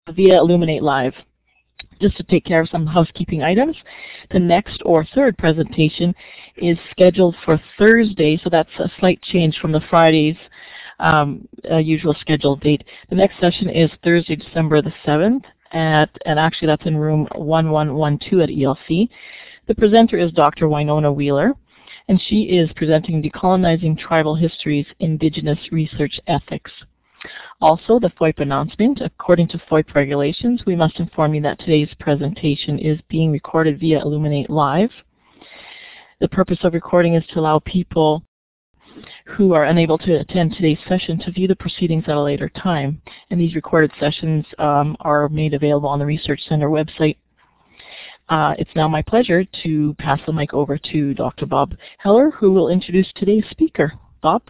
via Elluminate Live. Just to take care of some housekeeping items, the next or third presentation is scheduled for Thursday, so that's a slight change from the Friday's usual scheduled date. The next session is Thursday, December the 7th, and actually that's in room 1112 at ELC. The presenter is Dr. Winona Wheeler, and she is presenting Decolonizing Tribal Histories, Indigenous Research Ethics. Also, the FOIP announcement. According to FOIP regulations, we must inform you that today's presentation is being recorded via Elluminate Live. The purpose of recording is to allow people who are unable to attend today's session to view the proceedings at a later time. And these recorded sessions are made available on the Research Center website. It's now my pleasure to pass the mic over to Dr. Bob Heller, who will introduce today's speaker. Bob?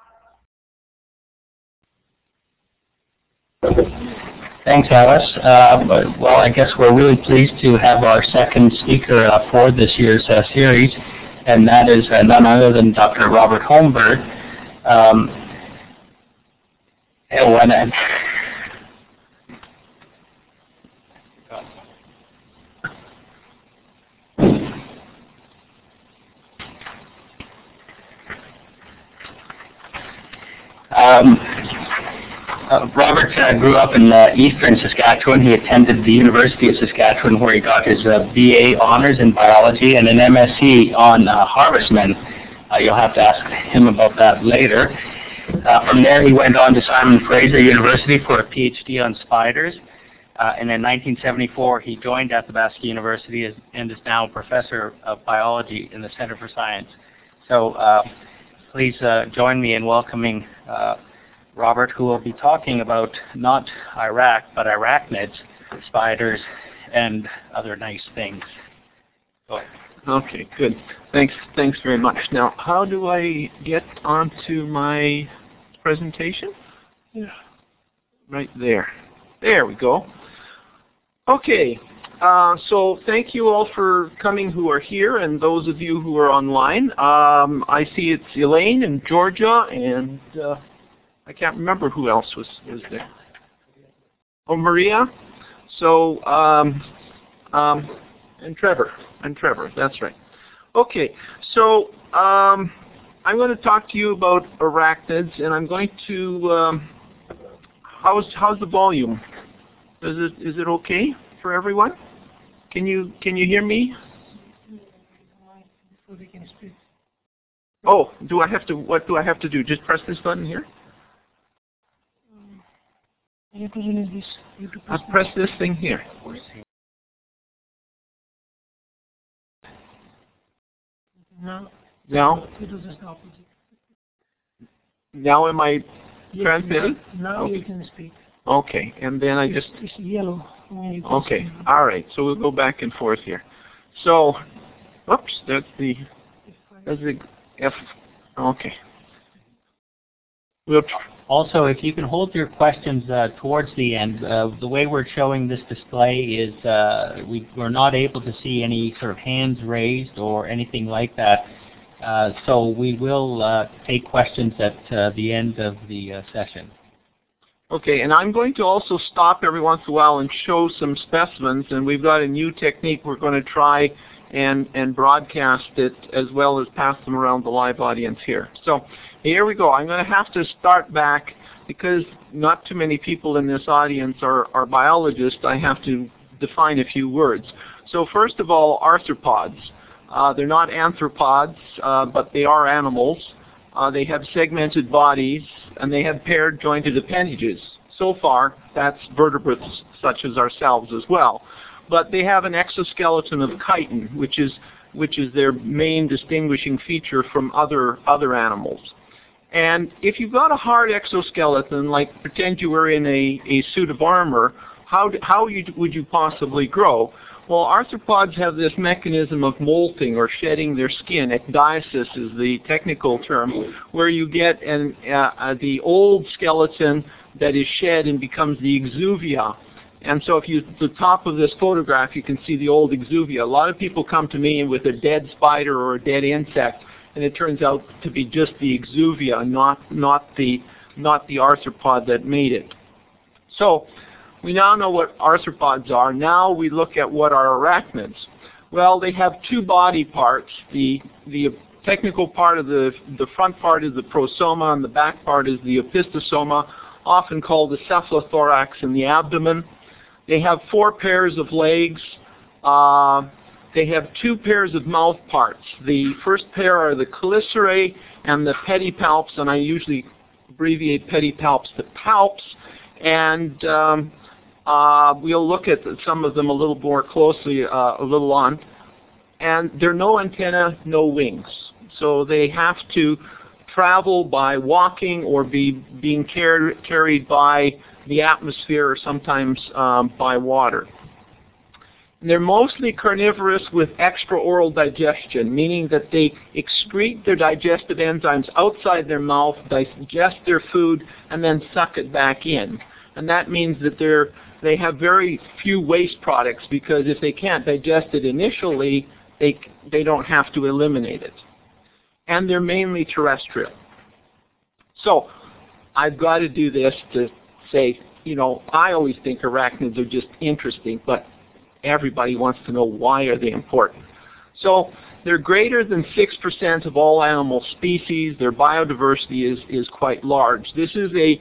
Thanks, Alice. Well, I guess we're really pleased to have our second speaker for this year's series, and that is none other than Dr. Robert Holmberg. Robert grew up in eastern Saskatchewan. He attended the University of Saskatchewan, where he got his BA honors in biology and an MSc on harvestmen. You'll have to ask him about that later. From there, he went on to Simon Fraser University for a PhD on spiders. And in 1974, he joined Athabasca University and is now a professor of biology in the Center for Science. So please join me in welcoming Robert, who will be talking about not Iraq, but arachnids, spiders, and other nice things. Go ahead. Okay, good. Thanks very much. Now, how do I get onto my presentation? Yeah. Right there. There we go. Okay. So thank you all for coming who are here, and those of you who are online. I see it's Elaine and Georgia, and I can't remember who else was there. Oh, Maria. So, and Trevor. That's right. Okay. So, I'm going to talk to you about arachnids, and I'm going to. How's the volume? Is it okay for everyone? Can you hear me? Oh, do I have to? What do I have to do? Just press this button here. I press this thing here. Now? Now am I transmitting? Now you can speak. Okay, and then I just... It's yellow. Okay, all right, so we'll go back and forth here. So, oops, that's the F. Okay. We'll Also, if you can hold your questions towards the end, the way we're showing this display is we're not able to see any sort of hands raised or anything like that. So we will take questions at the end of the session. Okay, and I'm going to also stop every once in a while and show some specimens, and we've got a new technique we're going to try and broadcast it as well as pass them around the live audience here. So here we go. I'm going to have to start back because not too many people in this audience are biologists. I have to define a few words. So first of all, arthropods. They're not anthropods, but they are animals. They have segmented bodies, and they have paired jointed appendages. So far, that's vertebrates such as ourselves as well. But they have an exoskeleton of chitin, which is their main distinguishing feature from other animals. And if you've got a hard exoskeleton, like pretend you were in a suit of armor, how would you possibly grow? Well, arthropods have this mechanism of molting or shedding their skin. Ecdysis is the technical term, where you get the old skeleton that is shed and becomes the exuvia. And so the top of this photograph, you can see the old exuvia. A lot of people come to me with a dead spider or a dead insect, and it turns out to be just the exuvia, not the arthropod that made it. So we now know what arthropods are. Now we look at what are arachnids. Well, they have two body parts. The technical part of the front part is the prosoma, and the back part is the opisthosoma, often called the cephalothorax in the abdomen. They have 4 pairs of legs. They have 2 pairs of mouth parts. The first pair are the chelicerae and the pedipalps, and I usually abbreviate pedipalps to palps. And we'll look at some of them a little more closely a little on. And there are no antennae, no wings. So they have to travel by walking or being carried by the atmosphere or sometimes by water. And they're mostly carnivorous with extraoral digestion, meaning that they excrete their digestive enzymes outside their mouth, digest their food, and then suck it back in. And that means that they have very few waste products, because if they can't digest it initially, they don't have to eliminate it. And they're mainly terrestrial. So I've got to do this to say, you know, I always think arachnids are just interesting, but everybody wants to know, why are they important? So they're greater than 6% of all animal species. Their biodiversity is quite large. This is a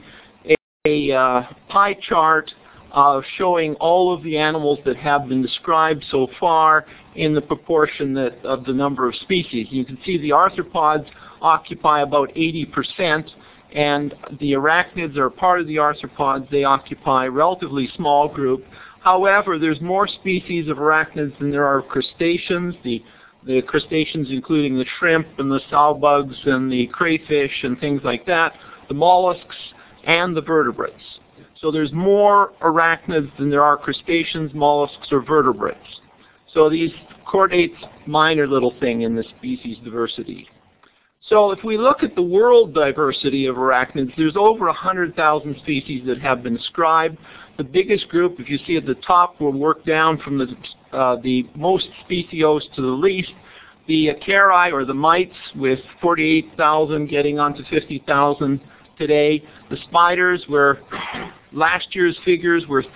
pie chart showing all of the animals that have been described so far in the proportion of the number of species. You can see the arthropods occupy about 80%, and the arachnids are part of the arthropods. They occupy a relatively small group. However, there's more species of arachnids than there are crustaceans. The crustaceans including the shrimp and the sow-bugs and the crayfish and things like that, the mollusks and the vertebrates. So there's more arachnids than there are crustaceans, mollusks, or vertebrates. So these chordate's minor little thing in the species diversity. So if we look at the world diversity of arachnids, there's over 100,000 species that have been described. The biggest group, if you see at the top, will work down from the most speciose to the least. The acari, or the mites, with 48,000 getting on to 50,000 today. The spiders, where last year's figures were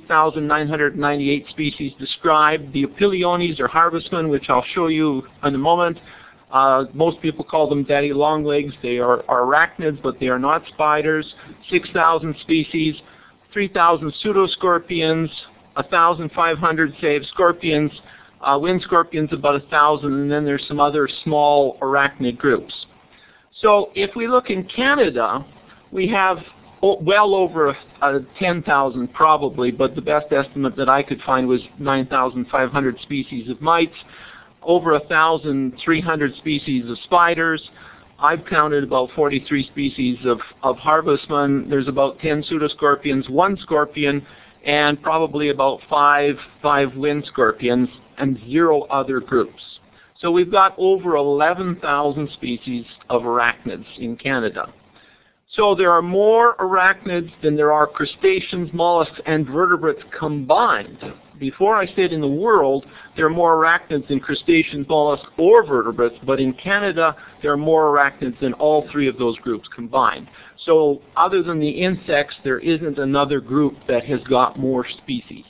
38,998 species described. The opiliones, or harvestmen, which I'll show you in a moment. Most people call them daddy longlegs. They are arachnids, but they are not spiders. 6,000 species, 3,000 pseudoscorpions, 1,500, say, of scorpions, wind scorpions about 1,000, and then there's some other small arachnid groups. So if we look in Canada, we have well over 10,000 probably, but the best estimate that I could find was 9,500 species of mites, over 1,300 species of spiders. I've counted about 43 species of harvestmen. There's about 10 pseudoscorpions, 1 scorpion, and probably about 5 wind scorpions, and 0 other groups. So we've got over 11,000 species of arachnids in Canada. So there are more arachnids than there are crustaceans, mollusks, and vertebrates combined. Before I said in the world, there are more arachnids than crustaceans, mollusks, or vertebrates, but in Canada, there are more arachnids than all 3 of those groups combined. So other than the insects, there isn't another group that has got more species.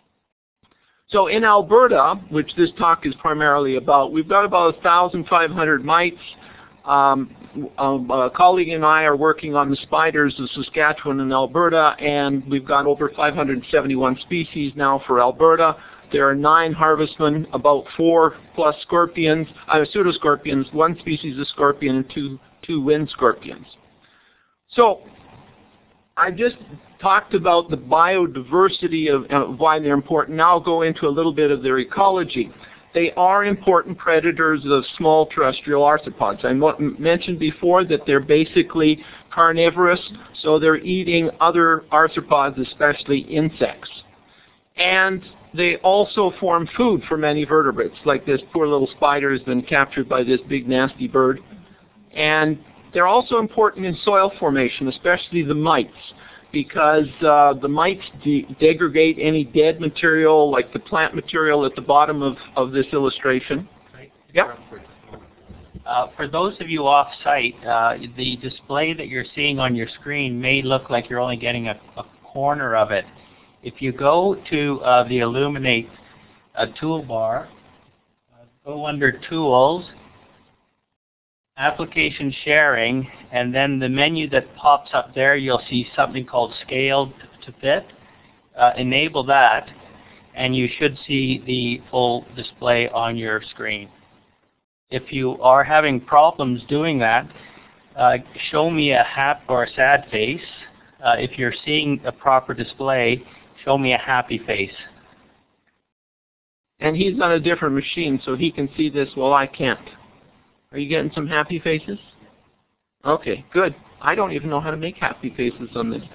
So in Alberta, which this talk is primarily about, we've got about 1,500 mites. A colleague and I are working on the spiders of Saskatchewan and Alberta, and we've got over 571 species now for Alberta. There are 9 harvestmen, about 4 plus scorpions, pseudoscorpions, 1 species of scorpion, and 2 wind scorpions. So I just talked about the biodiversity of why they're important. Now I'll go into a little bit of their ecology. They are important predators of small terrestrial arthropods. I mentioned before that they're basically carnivorous, so they're eating other arthropods, especially insects. And they also form food for many vertebrates, like this poor little spider has been captured by this big nasty bird. And they're also important in soil formation, especially the mites, because the mites degrade any dead material, like the plant material at the bottom of this illustration. Right. Yep. For those of you off-site, the display that you're seeing on your screen may look like you're only getting a corner of it. If you go to the Illuminate toolbar, go under Tools, Application Sharing, and then the menu that pops up there, you'll see something called Scaled to Fit. Enable that, and you should see the full display on your screen. If you are having problems doing that, show me a happy or a sad face. If you're seeing a proper display, show me a happy face. And he's on a different machine, so he can see this while I can't. Are you getting some happy faces? Okay, good. I don't even know how to make happy faces on this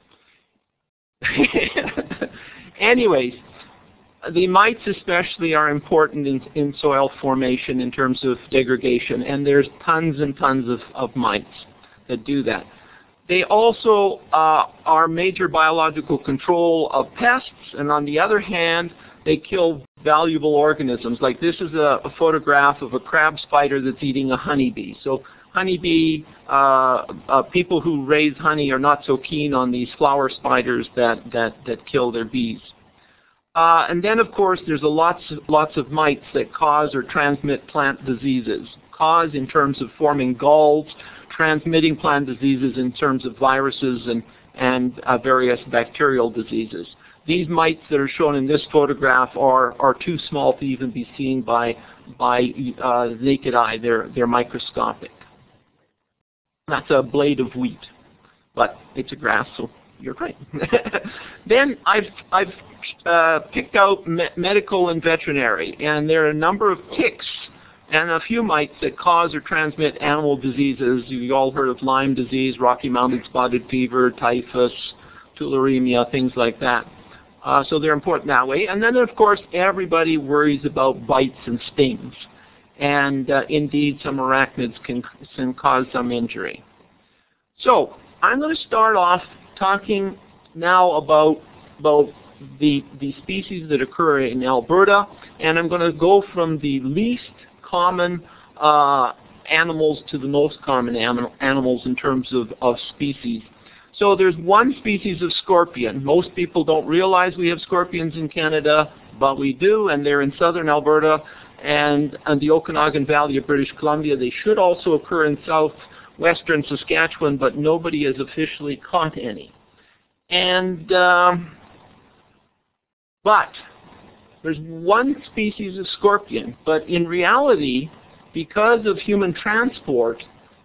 thing. Anyways, the mites especially are important in soil formation in terms of degradation, and there's tons and tons of mites that do that. They also are major biological control of pests, and on the other hand, they kill valuable organisms. Like this is a photograph of a crab spider that's eating a honeybee. So honeybee, people who raise honey are not so keen on these flower spiders that kill their bees. And then, of course, there's lots of mites that cause or transmit plant diseases. Cause in terms of forming galls, transmitting plant diseases in terms of viruses and various bacterial diseases. These mites that are shown in this photograph are too small to even be seen by the naked eye. They're microscopic. That's a blade of wheat, but it's a grass, so you're right. Then I've picked out medical and veterinary, and there are a number of ticks and a few mites that cause or transmit animal diseases. You've all heard of Lyme disease, Rocky Mountain spotted fever, typhus, tularemia, things like that. So they're important that way. And then, of course, everybody worries about bites and stings. And indeed, some arachnids can cause some injury. So I'm going to start off talking now about the species that occur in Alberta, and I'm going to go from the least common animals to the most common animals in terms of species. So there's one species of scorpion. Most people don't realize we have scorpions in Canada, but we do, and they're in southern Alberta and the Okanagan Valley of British Columbia. They should also occur in southwestern Saskatchewan, but nobody has officially caught any. And but there's one species of scorpion, but in reality, because of human transport,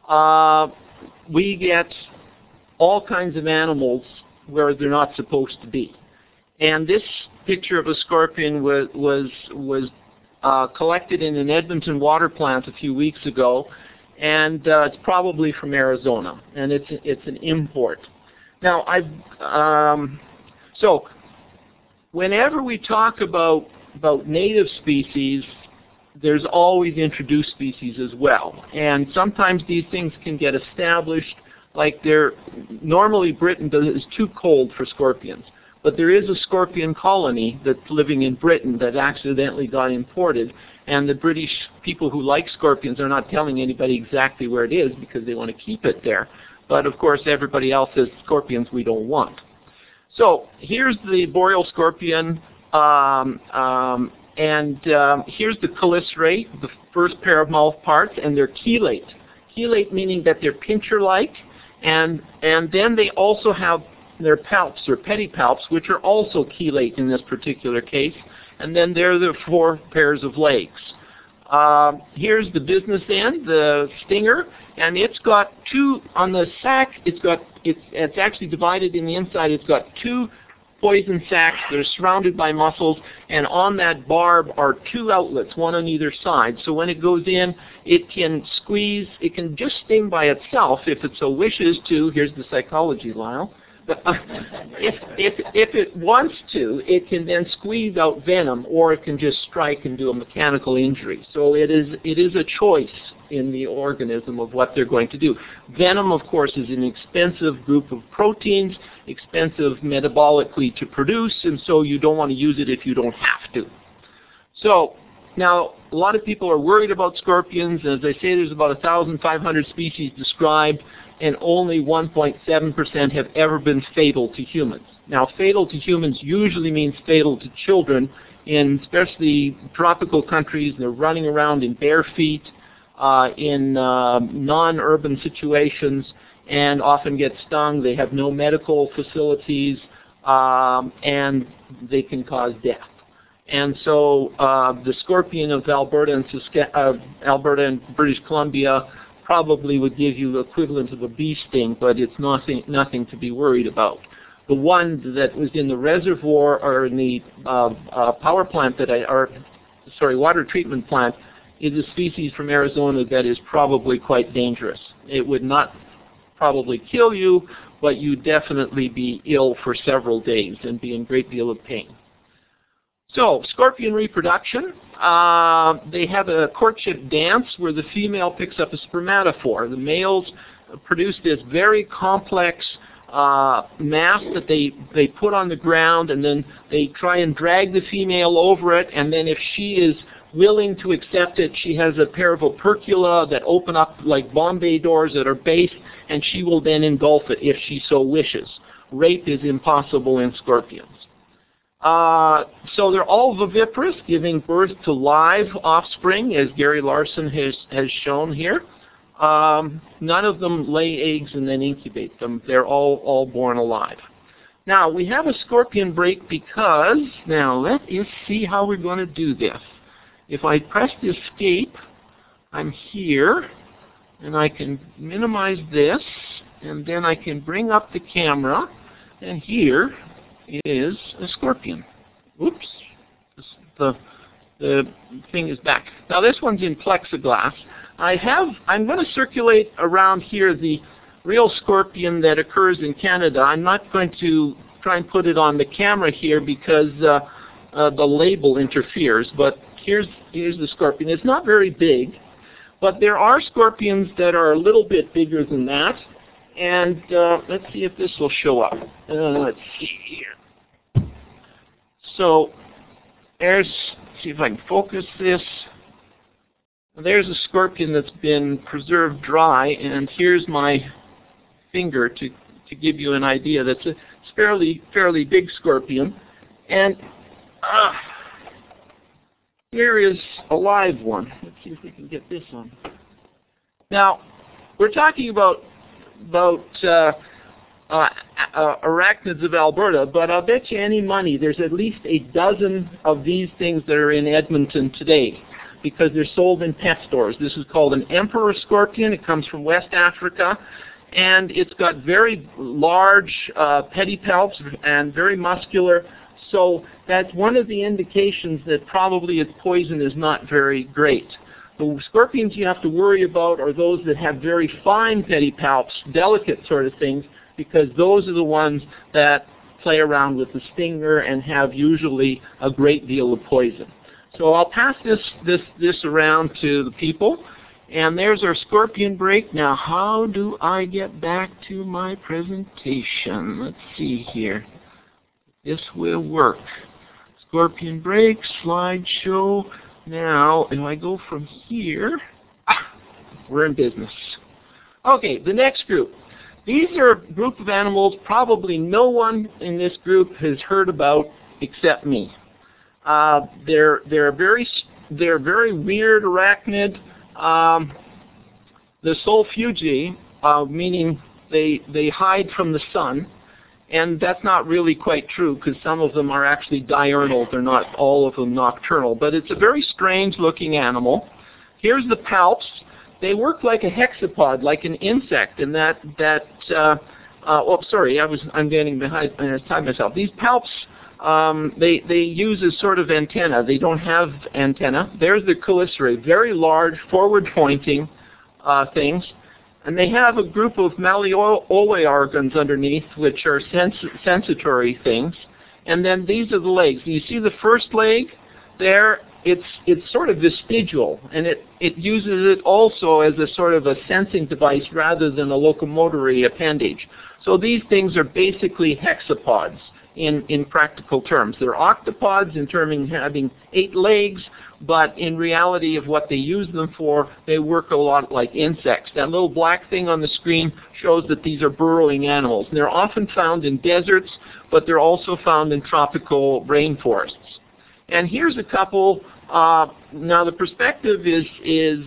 we get all kinds of animals where they're not supposed to be. And this picture of a scorpion was collected in an Edmonton water plant a few weeks ago, and it's probably from Arizona, and it's an import. Now, so whenever we talk about native species, there's always introduced species as well. And sometimes these things can get established, like normally Britain is too cold for scorpions. But there is a scorpion colony that's living in Britain that accidentally got imported, and the British people who like scorpions are not telling anybody exactly where it is because they want to keep it there. But of course everybody else says scorpions we don't want. So here's the boreal scorpion, and here's the chelicerae, the first pair of mouth parts, and they're chelate. Chelate meaning that they're pincher-like, and then they also have their palps or pedipalps, which are also chelate in this particular case, and then there are the 4 pairs of legs. Here's the business end, the stinger, and it's got 2 on the sac. It's actually divided in the inside. It's got 2 poison sacs that are surrounded by muscles, and on that barb are 2 outlets, one on either side. So when it goes in, it can squeeze. It can just sting by itself if it so wishes to. Here's the psychology, Lyle. If it wants to, it can then squeeze out venom, or it can just strike and do a mechanical injury. So it is a choice in the organism of what they're going to do. Venom, of course, is an expensive group of proteins, expensive metabolically to produce, and so you don't want to use it if you don't have to. So now, a lot of people are worried about scorpions. As I say, there's about 1,500 species described. and only 1.7% have ever been fatal to humans. Now, fatal to humans usually means fatal to children. In especially tropical countries, they're running around in bare feet, in non-urban situations, and often get stung. They have no medical facilities, and they can cause death. And so the scorpion of Alberta and British Columbia probably would give you the equivalent of a bee sting, but it's nothing to be worried about. The one that was in the reservoir or in the power plant water treatment plant is a species from Arizona that is probably quite dangerous. It would not probably kill you, but you'd definitely be ill for several days and be in a great deal of pain. So, scorpion reproduction. They have a courtship dance where the female picks up a spermatophore. The males produce this very complex mass that they put on the ground, and then they try and drag the female over it, and then if she is willing to accept it, she has a pair of opercula that open up like Bombay doors at her base, and she will then engulf it if she so wishes. Rape is impossible in scorpions. So they're all viviparous, giving birth to live offspring, as Gary Larson has shown here. None of them lay eggs and then incubate them. They're all born alive. Now, we have a scorpion break because, now let us see how we're going to do this. If I press the escape, I'm here, and I can minimize this, and then I can bring up the camera, and here is a scorpion. Oops, the thing is back. Now this one's in plexiglass. I'm going to circulate around here the real scorpion that occurs in Canada. I'm not going to try and put it on the camera here because the label interferes, but here's the scorpion. It's not very big, but there are scorpions that are a little bit bigger than that, and let's see if this will show up. Let's see here. So let's see if I can focus this. There's a scorpion that's been preserved dry, and here's my finger to give you an idea. That's a fairly big scorpion, and here is a live one. Let's see if we can get this on. Now, we're talking about arachnids of Alberta, but I'll bet you any money there's at least a dozen of these things that are in Edmonton today, because they're sold in pet stores. This is called an emperor scorpion. It comes from West Africa, and it's got very large pedipalps and very muscular. So that's one of the indications that probably its poison is not very great. The scorpions you have to worry about are those that have very fine pedipalps, delicate sort of things, because those are the ones that play around with the stinger and have usually a great deal of poison. So I'll pass this around to the people. And there's our scorpion break. Now, how do I get back to my presentation? Let's see here. This will work. Scorpion break, slideshow. Now, if I go from here, we're in business. Okay, the next group. These are a group of animals probably no one in this group has heard about except me. They're very weird arachnid. The solfugi, meaning they hide from the sun, and that's not really quite true because some of them are actually diurnal. They're not all of them nocturnal, but it's a very strange looking animal. Here's the palps. They work like a hexapod, like an insect, and I'm getting behind myself. These palps, they use a sort of antenna. They don't have antenna. There's the chelicerae, very large, forward-pointing things. And they have a group of malleoli organs underneath, which are sensitory things. And then these are the legs. You see the first leg there? It's sort of vestigial, and it uses it also as a sort of a sensing device rather than a locomotory appendage. So these things are basically hexapods. in practical terms. They're octopods in terms of having 8 legs, but in reality of what they use them for, they work a lot like insects. That little black thing on the screen shows that these are burrowing animals. And they're often found in deserts, but they're also found in tropical rainforests. And here's a couple. Now the perspective is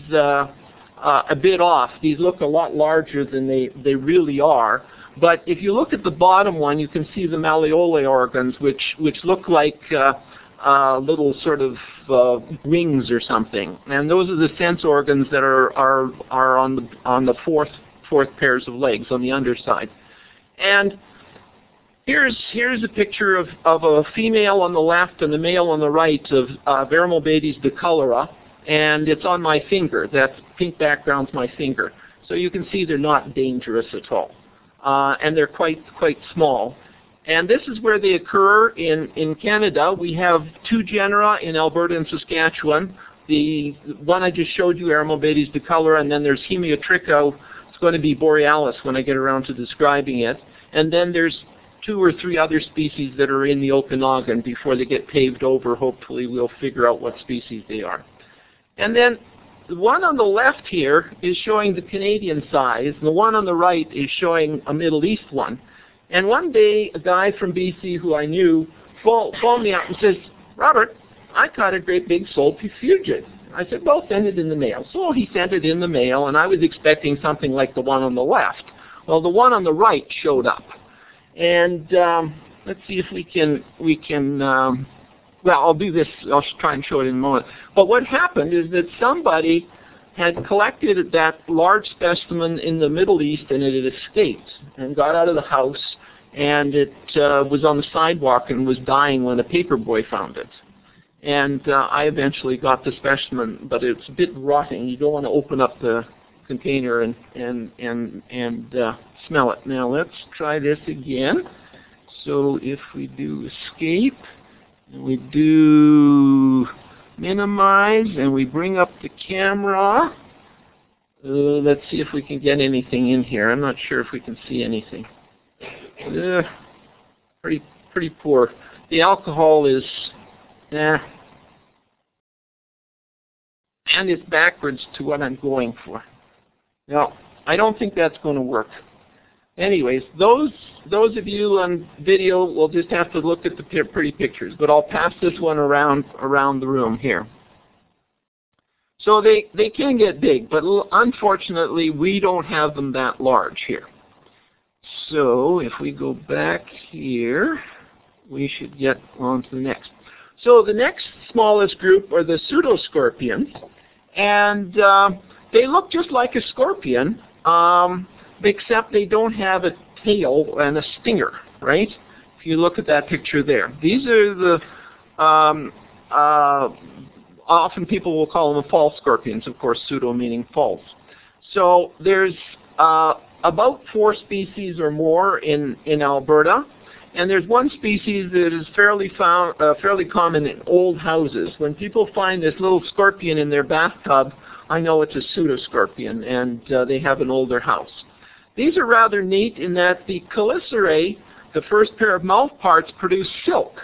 a bit off. These look a lot larger than they really are. But if you look at the bottom one, you can see the malleolate organs, which look like little sort of wings or something. And those are the sense organs that are on the fourth pairs of legs on the underside. And here's a picture of a female on the left and the male on the right of Aremobates decolora, and it's on my finger. That pink background's my finger. So you can see they're not dangerous at all. And they're quite small. And this is where they occur in Canada. We have 2 genera in Alberta and Saskatchewan. The one I just showed you, Aremobates decolora, and then there's Hemiotricha. It's going to be borealis when I get around to describing it. And then there's 2 or 3 other species that are in the Okanagan. Before they get paved over, hopefully we'll figure out what species they are. And then the one on the left here is showing the Canadian size, and the one on the right is showing a Middle East one. And one day, a guy from BC who I knew phoned me up and says, "Robert, I caught a great big Solpifugid." I said, "Well, send it in the mail." So he sent it in the mail, and I was expecting something like the one on the left. Well, the one on the right showed up. And let's see if we can well, I'll do this. I'll try and show it in a moment. But what happened is that somebody had collected that large specimen in the Middle East, and it had escaped and got out of the house, and it was on the sidewalk and was dying when a paperboy found it. And I eventually got the specimen, but it's a bit rotting. You don't want to open up the container and smell it. Now let's try this again. So if we do escape, and we do minimize, and we bring up the camera. Let's see if we can get anything in here. I'm not sure if we can see anything. Pretty poor. The alcohol is, and it's backwards to what I'm going for. Now, I don't think that's going to work. Anyways, those of you on video will just have to look at the pretty pictures, but I'll pass this one around the room here. So they can get big, but unfortunately we don't have them that large here. So if we go back here, we should get on to the next. So the next smallest group are the pseudoscorpions, and they look just like a scorpion, except they don't have a tail and a stinger, right? If you look at that picture there. These are the, often people will call them false scorpions, of course, pseudo meaning false. So there's about 4 species or more in Alberta, and there's one species that is fairly common in old houses. When people find this little scorpion in their bathtub, I know it's a pseudoscorpion, and they have an older house. These are rather neat in that the chelicerae, the first pair of mouth parts, produce silk.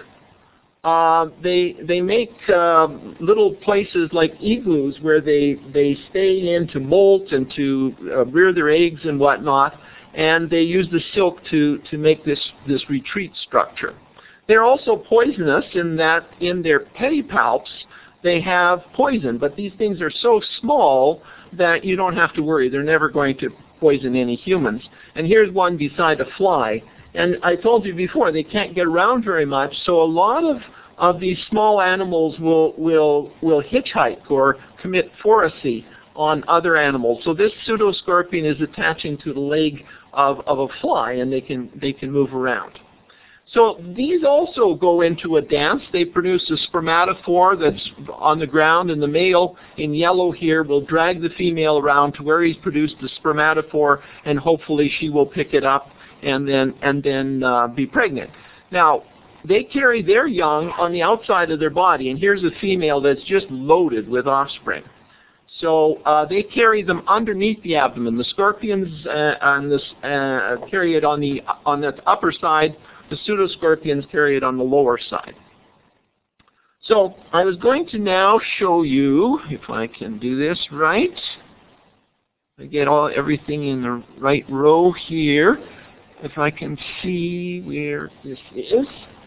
They make little places like igloos where they stay in to molt and to rear their eggs and whatnot, and they use the silk to make this retreat structure. They're also poisonous in that in their pedipalps they have poison, but these things are so small that you don't have to worry. They're never going to poison any humans. And here's one beside a fly. And I told you before, they can't get around very much, so a lot of these small animals will hitchhike or commit foracy on other animals. So this pseudoscorpion is attaching to the leg of a fly, and they can move around. So these also go into a dance. They produce a spermatophore that's on the ground, and the male in yellow here will drag the female around to where he's produced the spermatophore, and hopefully she will pick it up and then be pregnant. Now, they carry their young on the outside of their body, and here's a female that's just loaded with offspring. So they carry them underneath the abdomen. The scorpions carry it on the upper side. The pseudoscorpions carry it on the lower side. So I was going to now show you, if I can do this right, I get everything in the right row here. If I can see where this is.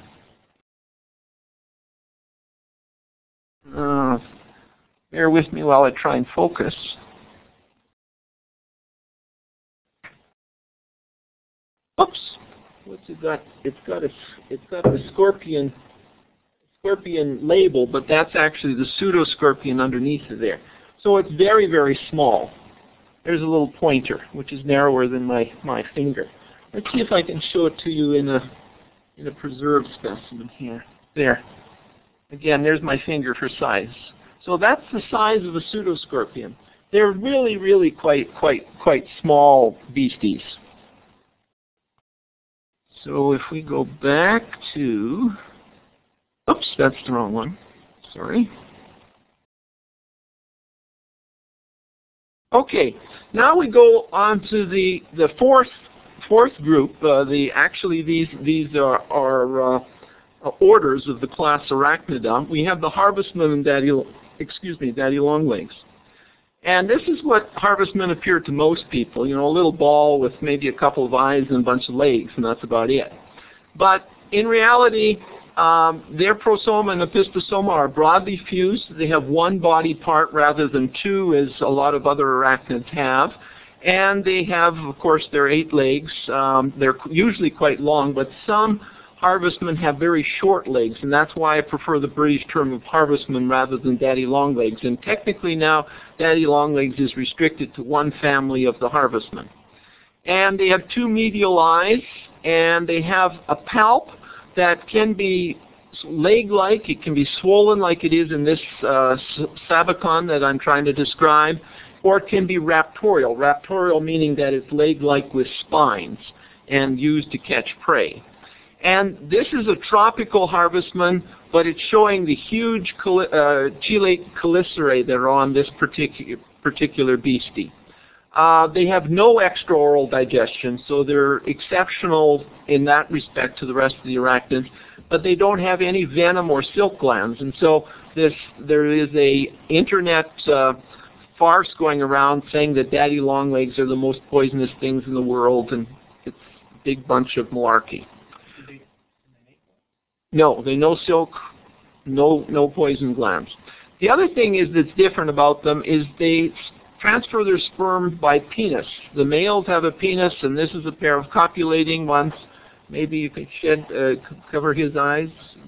Bear with me while I try and focus. Oops. What's it got? It's got a scorpion label, but that's actually the pseudoscorpion underneath of there. So it's very, very small. There's a little pointer, which is narrower than my finger. Let's see if I can show it to you in a preserved specimen here. There. Again, there's my finger for size. So that's the size of a pseudoscorpion. They're really, really quite small beasties. So if we go back to, oops, that's the wrong one. Sorry. Okay, now we go on to the fourth group. Actually these are orders of the class Arachnida. We have the harvestmen and daddy longlegs. And this is what harvestmen appear to most people, you know, a little ball with maybe a couple of eyes and a bunch of legs, and that's about it. But in reality, their prosoma and epistosoma are broadly fused. They have one body part rather than two, as a lot of other arachnids have. And they have, of course, their 8 legs. They're usually quite long, but some harvestmen have very short legs, and that's why I prefer the British term of harvestman rather than daddy longlegs. And technically now, daddy longlegs is restricted to one family of the harvestmen. And they have 2 medial eyes, and they have a palp that can be leg-like. It can be swollen like it is in this sabicon that I'm trying to describe, or it can be raptorial. Raptorial meaning that it's leg-like with spines and used to catch prey. And this is a tropical harvestman, but it's showing the huge chelate chelicerae that are on this particular beastie. They have no extraoral digestion, so they're exceptional in that respect to the rest of the arachnids, but they don't have any venom or silk glands. And so there is a internet farce going around saying that daddy longlegs are the most poisonous things in the world, and it's a big bunch of malarkey. No, they no silk, no poison glands. The other thing is that's different about them is they transfer their sperm by penis. The males have a penis, and this is a pair of copulating ones. Maybe you could cover his eyes.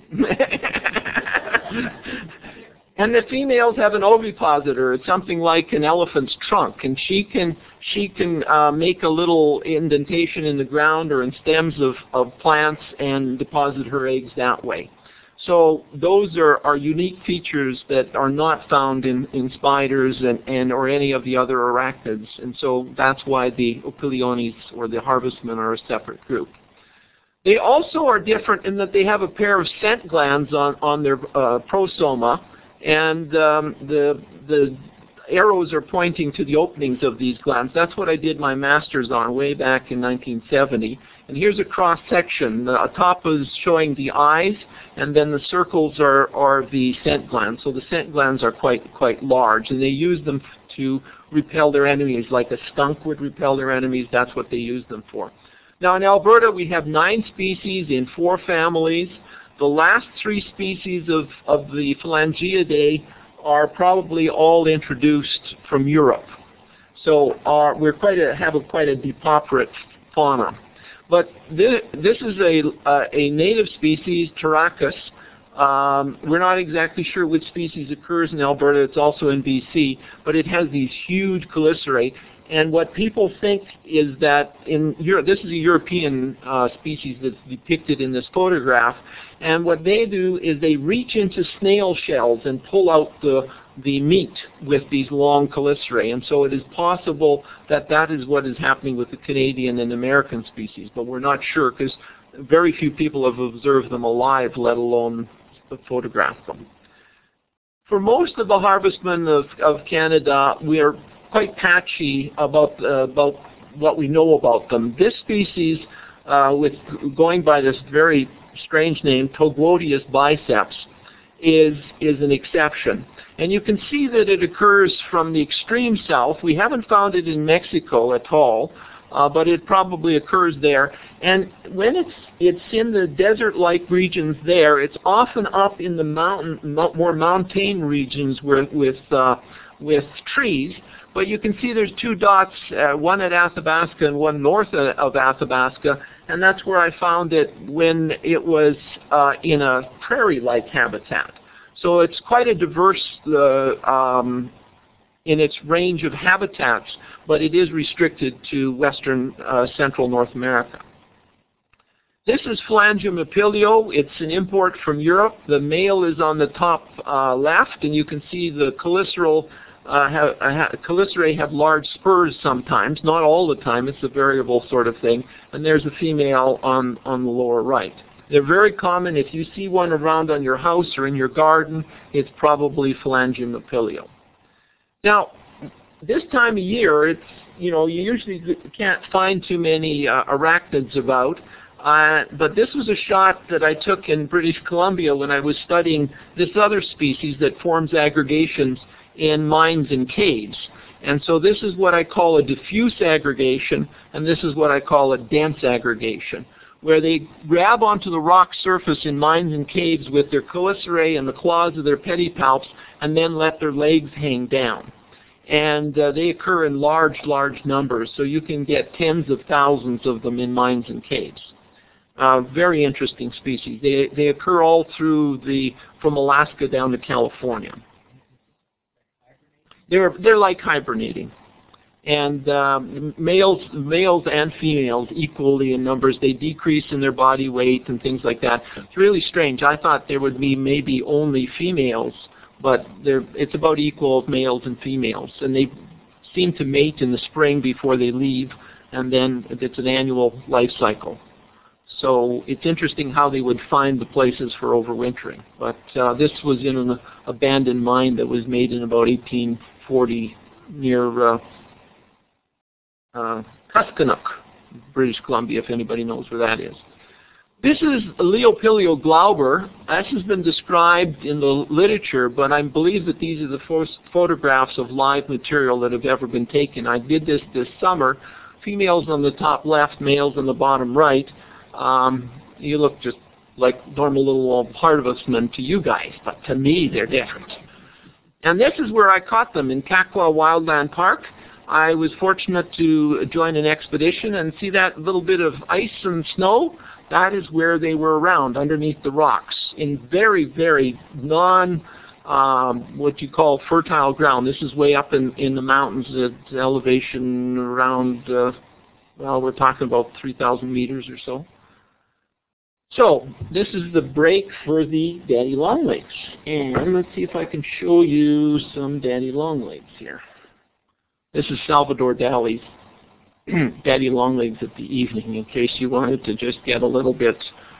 And the females have an ovipositor. It's something like an elephant's trunk, and she can make a little indentation in the ground or in stems of plants and deposit her eggs that way. So those are unique features that are not found in spiders and or any of the other arachnids, and so that's why the Opiliones or the harvestmen are a separate group. They also are different in that they have a pair of scent glands on their prosoma. And the arrows are pointing to the openings of these glands. That's what I did my master's on way back in 1970. And here's a cross-section. The top is showing the eyes, and then the circles are the scent glands. So the scent glands are quite large, and they use them to repel their enemies. Like a skunk would repel their enemies, that's what they use them for. Now in Alberta, we have 9 species in 4 families. The last 3 species of the Phalangeidae are probably all introduced from Europe. So we're have quite a depauperate fauna. But this is a native species, Pteracus. We're not exactly sure which species occurs in Alberta. It's also in BC, but it has these huge chelicerae. And what people think is that in Europe, this is a European species that's depicted in this photograph, and what they do is they reach into snail shells and pull out the meat with these long chelicerae, and so it is possible that that is what is happening with the Canadian and American species, but we're not sure because very few people have observed them alive, let alone photographed them. For most of the harvestmen of Canada, we are quite patchy about what we know about them. This species with going by this very strange name, Togloteus biceps, is an exception. And you can see that it occurs from the extreme south. We haven't found it in Mexico at all, but it probably occurs there. And when it's in the desert-like regions there, it's often up in the more mountain regions with trees. But you can see there's two dots, one at Athabasca and one north of Athabasca, and that's where I found it when it was in a prairie-like habitat. So it's quite a diverse in its range of habitats, but it is restricted to western central North America. This is Phalangium apilio. It's an import from Europe. The male is on the top left, and you can see the chelicerae have large spurs sometimes, not all the time. It's a variable sort of thing. And there's a female on the lower right. They're very common. If you see one around on your house or in your garden, it's probably Phalangium apilio. Now, this time of year, it's, you usually can't find too many arachnids about. But this was a shot that I took in British Columbia when I was studying this other species that forms aggregations in mines and caves. And so this is what I call a diffuse aggregation, and this is what I call a dense aggregation, where they grab onto the rock surface in mines and caves with their chelicerae and the claws of their pedipalps, and then let their legs hang down. And they occur in large, large numbers, so you can get tens of thousands of them in mines and caves. Very interesting species. They occur all through from Alaska down to California. They're like hibernating, and males and females equally in numbers. They decrease in their body weight and things like that. It's really strange. I thought there would be maybe only females, but it's about equal of males and females, and they seem to mate in the spring before they leave, and then it's an annual life cycle. So it's interesting how they would find the places for overwintering. But this was in an abandoned mine that was made in about 1840 near Kuskook, British Columbia, if anybody knows where that is. This is Leopilio glauber. This has been described in the literature, but I believe that these are the first photographs of live material that have ever been taken. I did this summer. Females on the top left, males on the bottom right. You look just like normal little harvestmen to you guys, but to me they're different. And this is where I caught them in Kakwa Wildland Park. I was fortunate to join an expedition and see that little bit of ice and snow. That is where they were around, underneath the rocks, in very, very what you call fertile ground. This is way up in the mountains at elevation around, well, we're talking about 3,000 meters or so. So this is the break for the daddy longlegs. And let's see if I can show you some daddy longlegs here. This is Salvador Dali's daddy longlegs at the evening, in case you wanted to just get a little bit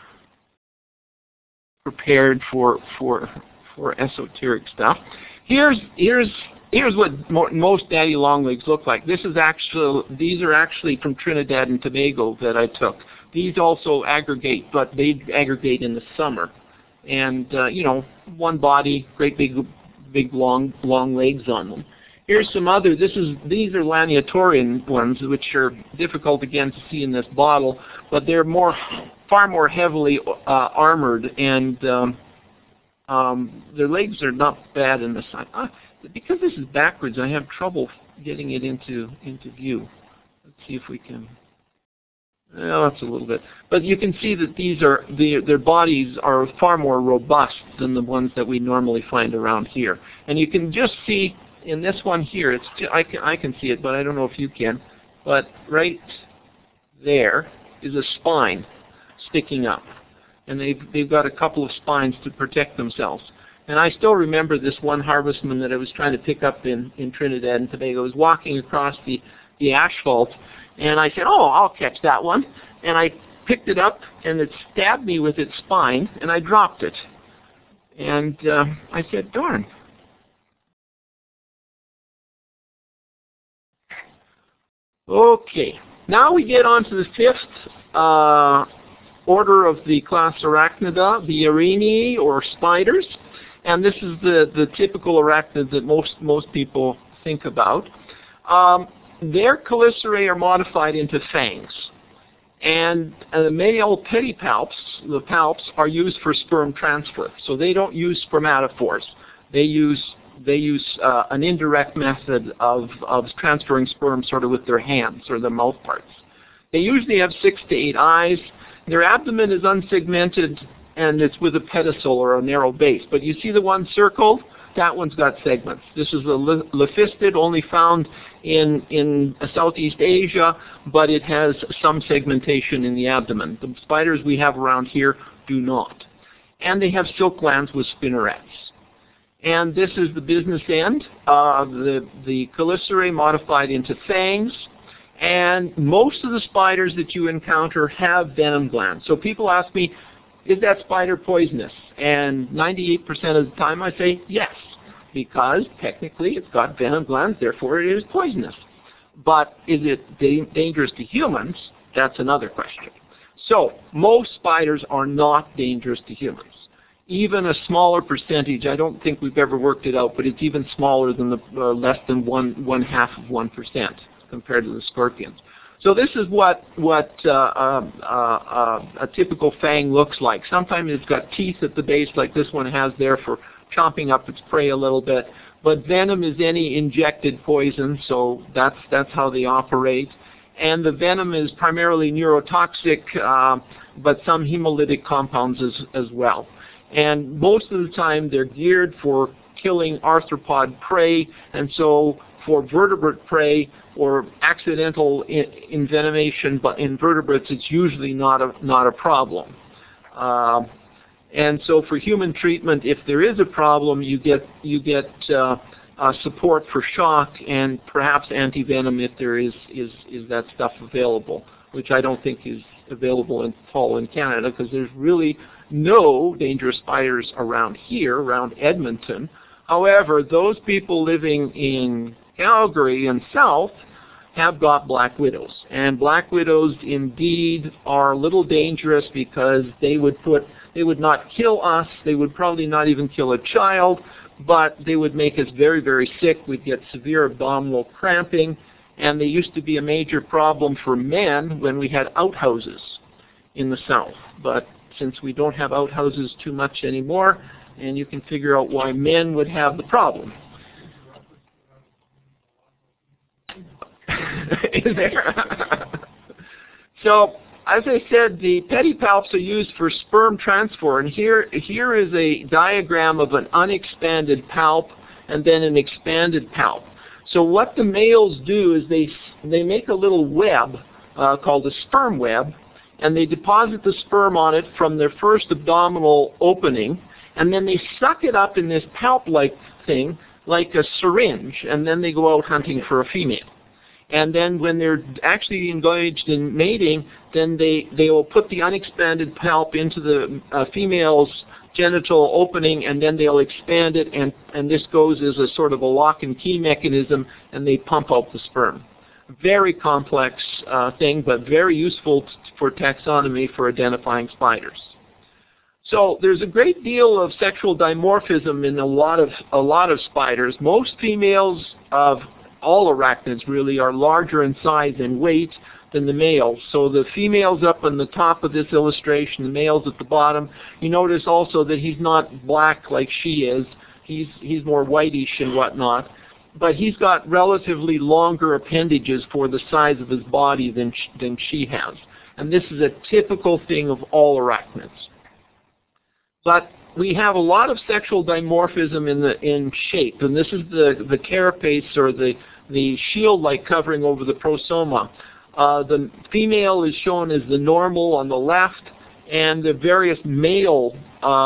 prepared for esoteric stuff. Here's what most daddy longlegs look like. These are actually from Trinidad and Tobago that I took. These also aggregate, but they aggregate in the summer. And one body, great big long legs on them. Here's some other. These are Laniatorian ones, which are difficult again to see in this bottle, but they're far more heavily armored, and their legs are not bad in the sun. Because this is backwards, I have trouble getting it into view. Let's see if we can. Well, that's a little bit. But you can see that their bodies are far more robust than the ones that we normally find around here. And you can just see in this one here, I can see it, but I don't know if you can. But right there is a spine sticking up. And they've got a couple of spines to protect themselves. And I still remember this one harvestman that I was trying to pick up in Trinidad and Tobago. I was walking across the asphalt, and I said, oh, I'll catch that one. And I picked it up, and it stabbed me with its spine, and I dropped it. And I said, darn. Okay, Now we get on to the fifth order of the class Arachnida, the Araneae, or spiders. And this is the typical arachnid that most people think about. Their chelicerae are modified into fangs. And the male pedipalps, the palps, are used for sperm transfer. So they don't use spermatophores. They use an indirect method of transferring sperm sort of with their hands or their mouth parts. They usually have 6 to 8 eyes. Their abdomen is unsegmented, and it's with a pedicel or a narrow base. But you see the one circled? That one's got segments. This is a lephistid, only found in Southeast Asia, but it has some segmentation in the abdomen. The spiders we have around here do not. And they have silk glands with spinnerets. And this is the business end, the chelicerae modified into fangs. And most of the spiders that you encounter have venom glands. So people ask me, is that spider poisonous? And 98% of the time I say yes, because technically it's got venom glands, therefore it is poisonous. But is it dangerous to humans? That's another question. So most spiders are not dangerous to humans. Even a smaller percentage, I don't think we've ever worked it out, but it's even smaller than less than one half of 1% compared to the scorpions. So this is what a typical fang looks like. Sometimes it's got teeth at the base like this one has there for chomping up its prey a little bit. But venom is any injected poison, so that's how they operate. And the venom is primarily neurotoxic, but some hemolytic compounds as well. And most of the time they're geared for killing arthropod prey, and so for vertebrate prey or accidental envenomation, but in vertebrates it's usually not a problem. And so for human treatment, if there is a problem, you get support for shock and perhaps antivenom if there is that stuff available, which I don't think is available in Canada, because there's really no dangerous spiders around here, around Edmonton. However, those people living in Calgary and south have got black widows. And black widows indeed are a little dangerous because they would not kill us, they would probably not even kill a child, but they would make us very, very sick. We'd get severe abdominal cramping, and they used to be a major problem for men when we had outhouses in the south. But since we don't have outhouses too much anymore, and you can figure out why men would have the problem. Is there? So, as I said, the pedipalps are used for sperm transfer, and here is a diagram of an unexpanded palp and then an expanded palp. So what the males do is they make a little web called a sperm web, and they deposit the sperm on it from their first abdominal opening, and then they suck it up in this palp-like thing, like a syringe, and then they go out hunting for a female. And then when they're actually engaged in mating, then they will put the unexpanded palp into the female's genital opening, and then they'll expand it, and this goes as a sort of a lock and key mechanism, and they pump out the sperm. Very complex thing, but very useful for taxonomy for identifying spiders. So there's a great deal of sexual dimorphism in a lot of spiders. Most females of all arachnids really are larger in size and weight than the males. So the females up on the top of this illustration, the males at the bottom. You notice also that he's not black like she is. He's more whitish and whatnot. But he's got relatively longer appendages for the size of his body than she has. And this is a typical thing of all arachnids. But we have a lot of sexual dimorphism in shape, and this is the carapace, or the shield-like covering over the prosoma. The female is shown as the normal on the left, and the various male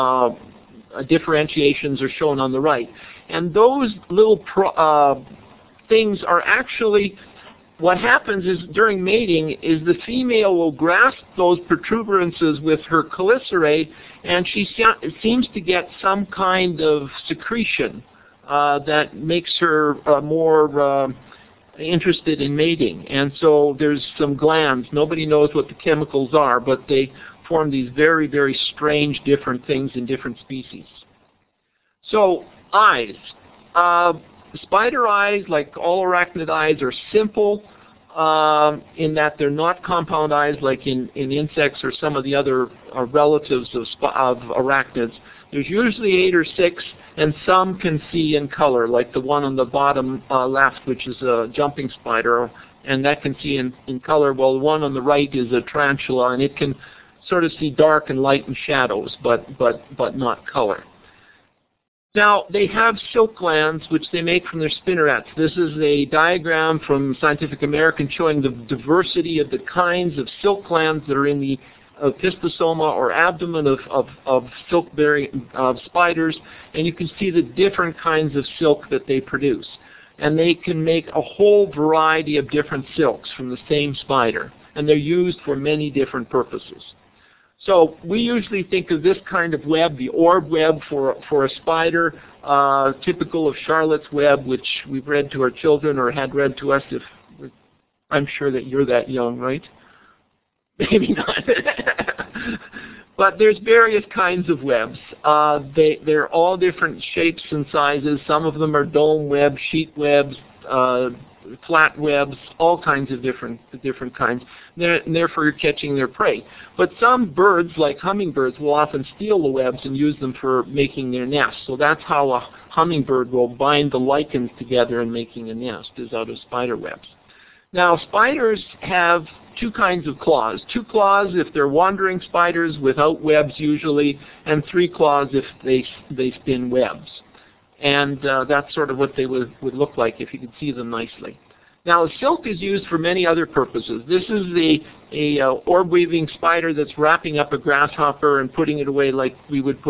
differentiations are shown on the right. And those little things are actually, what happens is during mating is the female will grasp those protuberances with her chelicerae, and she seems to get some kind of secretion that makes her more interested in mating. And so there's some glands. Nobody knows what the chemicals are, but they form these very, very strange different things in different species. So eyes. Spider eyes, like all arachnid eyes, are simple in that they're not compound eyes like in insects or some of the other relatives of arachnids. There's usually 8 or 6, and some can see in color, like the one on the bottom left, which is a jumping spider, and that can see in color, while the one on the right is a tarantula, and it can sort of see dark and light and shadows, but not color. Now, they have silk glands, which they make from their spinnerets. This is a diagram from Scientific American showing the diversity of the kinds of silk glands that are in the opistosoma or abdomen of silk-bearing spiders, and you can see the different kinds of silk that they produce. And they can make a whole variety of different silks from the same spider, and they're used for many different purposes. So we usually think of this kind of web, the orb web for a spider, typical of Charlotte's Web, which we've read to our children or had read to us. I'm sure that you're that young, right? Maybe not. But there's various kinds of webs. They're all different shapes and sizes. Some of them are dome webs, sheet webs, flat webs, all kinds of different kinds. And therefore, you're catching their prey. But some birds, like hummingbirds, will often steal the webs and use them for making their nests. So that's how a hummingbird will bind the lichens together in making a nest, is out of spider webs. Now, spiders have 2 kinds of claws. 2 claws if they're wandering spiders without webs usually, and 3 claws if they spin webs. And that's sort of what they would look like if you could see them nicely. Now, silk is used for many other purposes. This is a orb-weaving spider that's wrapping up a grasshopper and putting it away like we would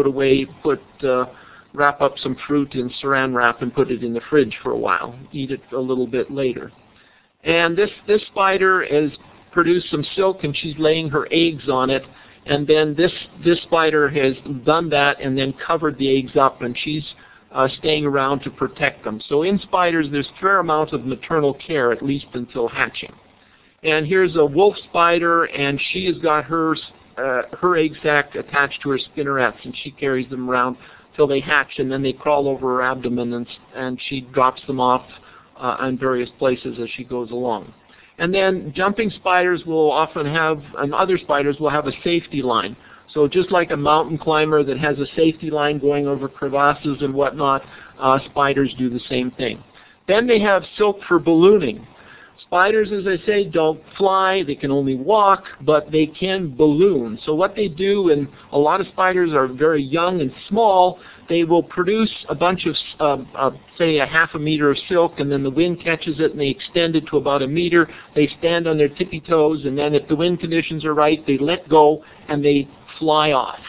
wrap up some fruit in saran wrap and put it in the fridge for a while, eat it a little bit later. And this spider has produced some silk, and she's laying her eggs on it. And then this spider has done that and then covered the eggs up, and she's staying around to protect them. So in spiders, there's a fair amount of maternal care, at least until hatching. And here's a wolf spider, and she has got her egg sac attached to her spinnerets, and she carries them around till they hatch, and then they crawl over her abdomen, and she drops them off in various places as she goes along. And then jumping spiders will often have, and other spiders will have a safety line. So just like a mountain climber that has a safety line going over crevasses and whatnot, spiders do the same thing. Then they have silk for ballooning. Spiders, as I say, don't fly, they can only walk, but they can balloon. So what they do, and a lot of spiders are very young and small, they will produce a bunch of, say, a half a meter of silk, and then the wind catches it and they extend it to about a meter. They stand on their tippy toes, and then if the wind conditions are right, they let go and they fly off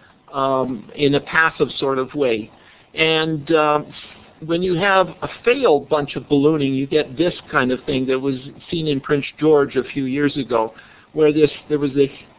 in a passive sort of way. And when you have a failed bunch of ballooning, you get this kind of thing that was seen in Prince George a few years ago, where there was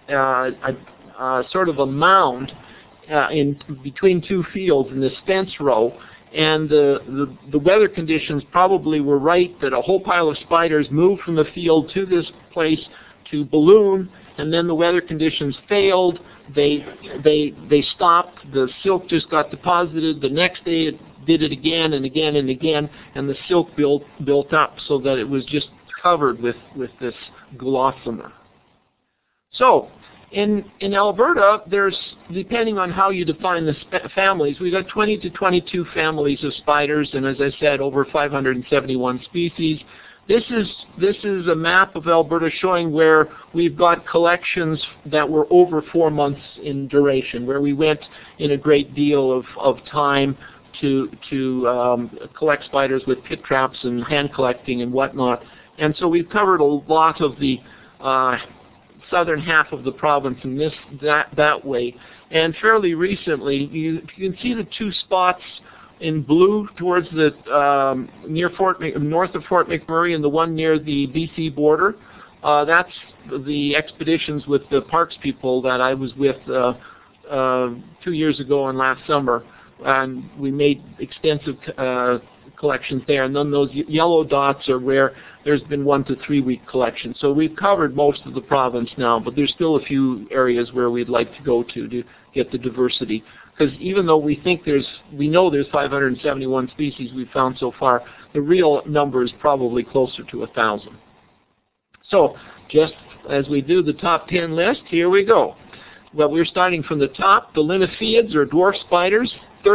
a sort of a mound in between 2 fields in this fence row, and the weather conditions probably were right that a whole pile of spiders moved from the field to this place to balloon, and then the weather conditions failed. They stopped. The silk just got deposited. The next day it did it again and again and again, and the silk built up so that it was just covered with this gossamer. So in Alberta, there's, depending on how you define the families, we've got 20 to 22 families of spiders, and as I said, over 571 species. This is a map of Alberta showing where we've got collections that were over 4 months in duration, where we went in a great deal of time to collect spiders with pit traps and hand collecting and whatnot. And so we've covered a lot of the southern half of the province in that way. And fairly recently, you can see the 2 spots in blue towards the north of Fort McMurray, and the one near the BC border. That's the expeditions with the parks people that I was with 2 years ago and last summer. and we made extensive collections there. And then those yellow dots are where there's been 1 to 3 week collections. So we've covered most of the province now, but there's still a few areas where we'd like to go to get the diversity. Because even though we know there's 571 species we've found so far, the real number is probably closer to 1,000. So just as we do the top 10 list, here we go. Well, we're starting from the top. The Linnaeus or dwarf spiders,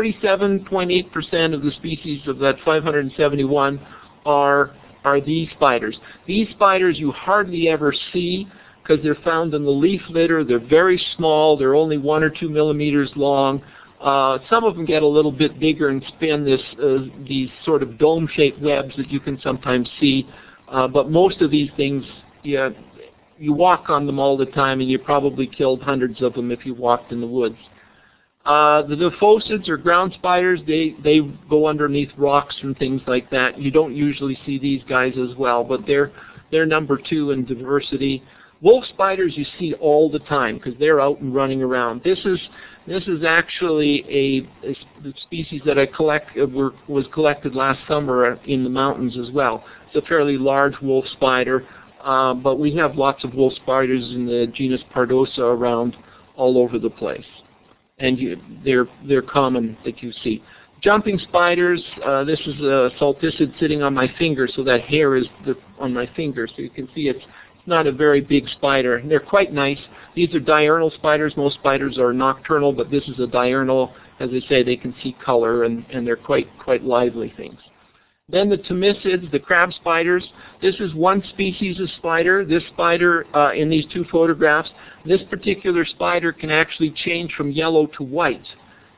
37.8% of the species of that 571 are these spiders. These spiders you hardly ever see because they're found in the leaf litter. They're very small. They're only 1 or 2 millimeters long. Some of them get a little bit bigger and spin these sort of dome-shaped webs that you can sometimes see. But most of these things, you walk on them all the time, and you probably killed hundreds of them if you walked in the woods. The phocids or ground spiders, they go underneath rocks and things like that. You don't usually see these guys as well, but they're number 2 in diversity. Wolf spiders you see all the time because they're out and running around. This is actually a species that was collected last summer in the mountains as well. It's a fairly large wolf spider, but we have lots of wolf spiders in the genus Pardosa around all over the place. And they're common that you see. Jumping spiders, this is a salticid sitting on my finger, so that hair is on my finger, so you can see it's not a very big spider. They're quite nice. These are diurnal spiders. Most spiders are nocturnal, but this is a diurnal. As I say, they can see color, and they're quite lively things. Then the tomicids, the crab spiders. This is one species of spider. This spider, in these 2 photographs, this particular spider can actually change from yellow to white,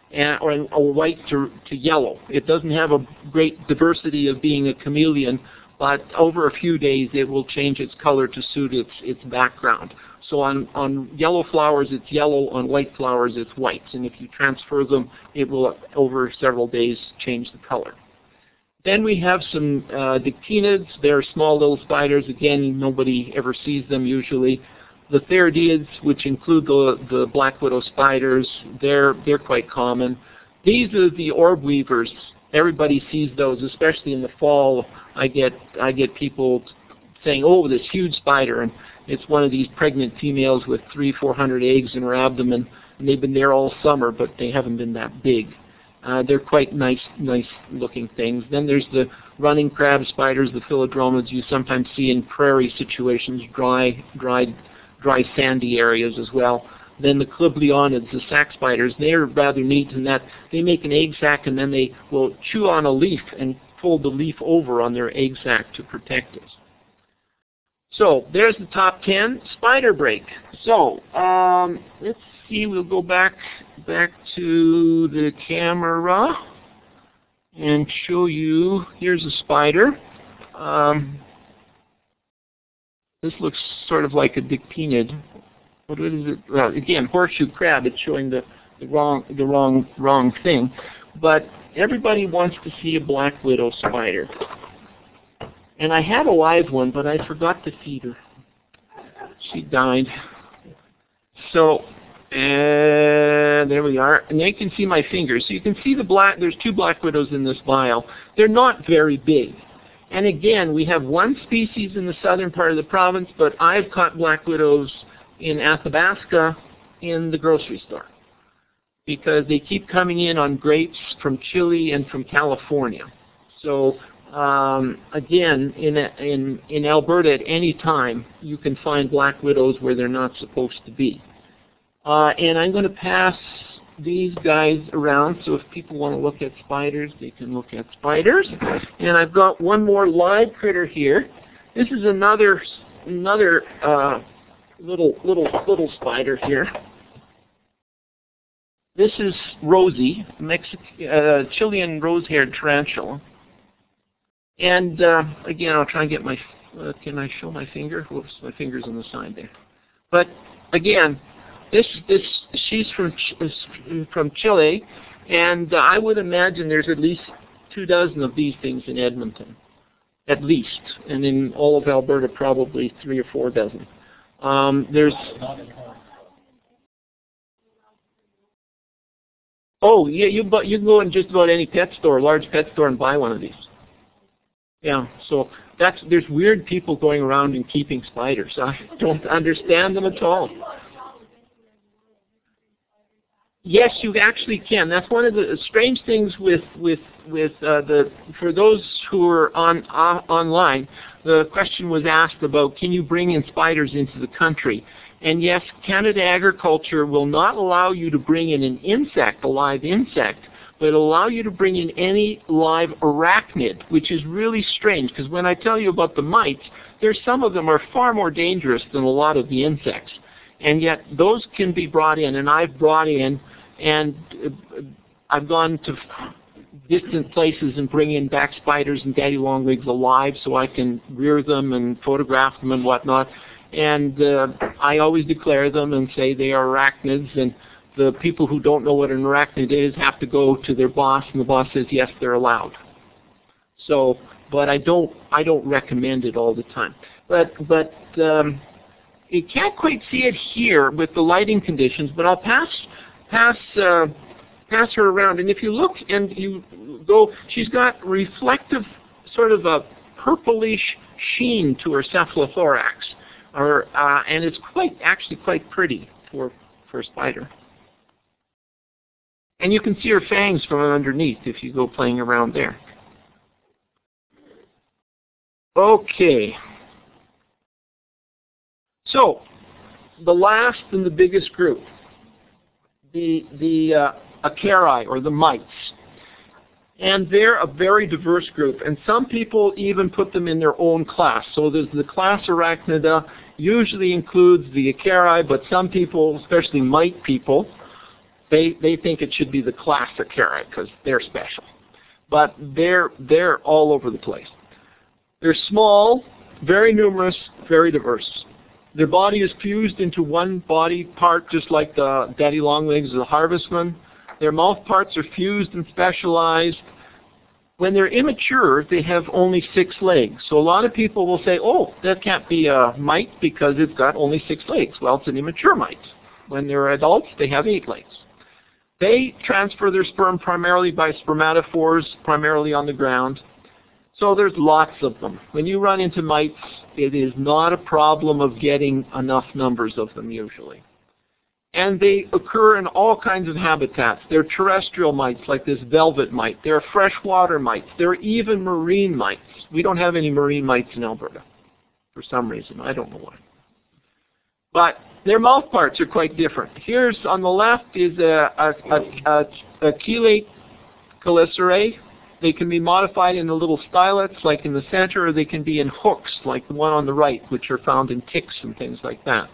or white to yellow. It doesn't have a great diversity of being a chameleon, but over a few days it will change its color to suit its background. So on yellow flowers it's yellow, on white flowers it's white, and if you transfer them, it will over several days change the color. Then we have some dictinids. They're small little spiders. Again, nobody ever sees them usually. The theradiids, which include the black widow spiders, they're quite common. These are the orb weavers. Everybody sees those, especially in the fall. I get people saying, "Oh, this huge spider," and it's one of these pregnant females with 300-400 eggs in her abdomen, and they've been there all summer, but they haven't been that big. They're quite nice looking things. Then there's the running crab spiders, the philodromids you sometimes see in prairie situations, dry sandy areas as well. Then the cliblionids, the sac spiders, they're rather neat in that they make an egg sac and then they will chew on a leaf and fold the leaf over on their egg sac to protect it. So there's the top 10. Spider break. So let's see, we'll go back to the camera and show you. Here's a spider. This looks sort of like a dictinid. What is it? Well, again, horseshoe crab. It's showing the wrong thing. But everybody wants to see a black widow spider. And I had a live one, but I forgot to feed her. She died. So, there we are. And you can see my fingers. So you can see there's 2 black widows in this vial. They're not very big. And again, we have one species in the southern part of the province, but I've caught black widows in Athabasca in the grocery store because they keep coming in on grapes from Chile and from California. So again, in Alberta at any time, you can find black widows where they're not supposed to be. And I'm going to pass these guys around, so if people want to look at spiders, they can look at spiders. And I've got one more live critter here. This is another little spider here. This is Rosie, Chilean rose-haired tarantula. And again, I'll try and get my. Can I show my finger? Whoops, my finger's on the side there. But again, she's from Chile, and I would imagine there's at least 24 of these things in Edmonton, at least, and in all of Alberta probably 3 or 4 dozen. There's Oh, yeah, you can go in just about any pet store, large pet store, and buy one of these. Yeah, so there's weird people going around and keeping spiders. I don't understand them at all. Yes, you actually can. That's one of the strange things with for those who are online. The question was asked about, can you bring in spiders into the country? And yes, Canada Agriculture will not allow you to bring in an insect, a live insect, but it'll allow you to bring in any live arachnid, which is really strange, because when I tell you about the mites, there's some of them are far more dangerous than a lot of the insects. And yet those can be brought in, and I've brought in, and I've gone to distant places and bring in back spiders and daddy longlegs alive so I can rear them and photograph them and whatnot. And I always declare them and say they are arachnids, and the people who don't know what an arachnid is have to go to their boss, and the boss says yes, they're allowed. So, but I don't recommend it all the time. But you can't quite see it here with the lighting conditions, but I'll pass her around, and if you look and you go, she's got reflective, sort of a purplish sheen to her cephalothorax, and it's actually quite pretty for a spider. And you can see her fangs from underneath if you go playing around there. Okay. So, the last and the biggest group, the Acari, or the mites. And they're a very diverse group, and some people even put them in their own class. So there's the class Arachnida, usually includes the Acari, but some people, especially mite people, they think it should be the class Acari because they're special. But they're all over the place. They're small, very numerous, very diverse. Their body is fused into one body part, just like the daddy longlegs of the harvestman. Their mouth parts are fused and specialized. When they're immature, they have only 6 legs. So a lot of people will say, oh, that can't be a mite because it's got only 6 legs. Well, it's an immature mite. When they're adults, they have 8 legs. They transfer their sperm primarily by spermatophores, primarily on the ground. So there's lots of them. When you run into mites, it is not a problem of getting enough numbers of them usually. And they occur in all kinds of habitats. They're terrestrial mites, like this velvet mite. They're freshwater mites. They're even marine mites. We don't have any marine mites in Alberta for some reason. I don't know why. But their mouth parts are quite different. Here's on the left is a chelate chelicerae. They can be modified into little stylets, like in the center, or they can be in hooks, like the one on the right, which are found in ticks and things like that.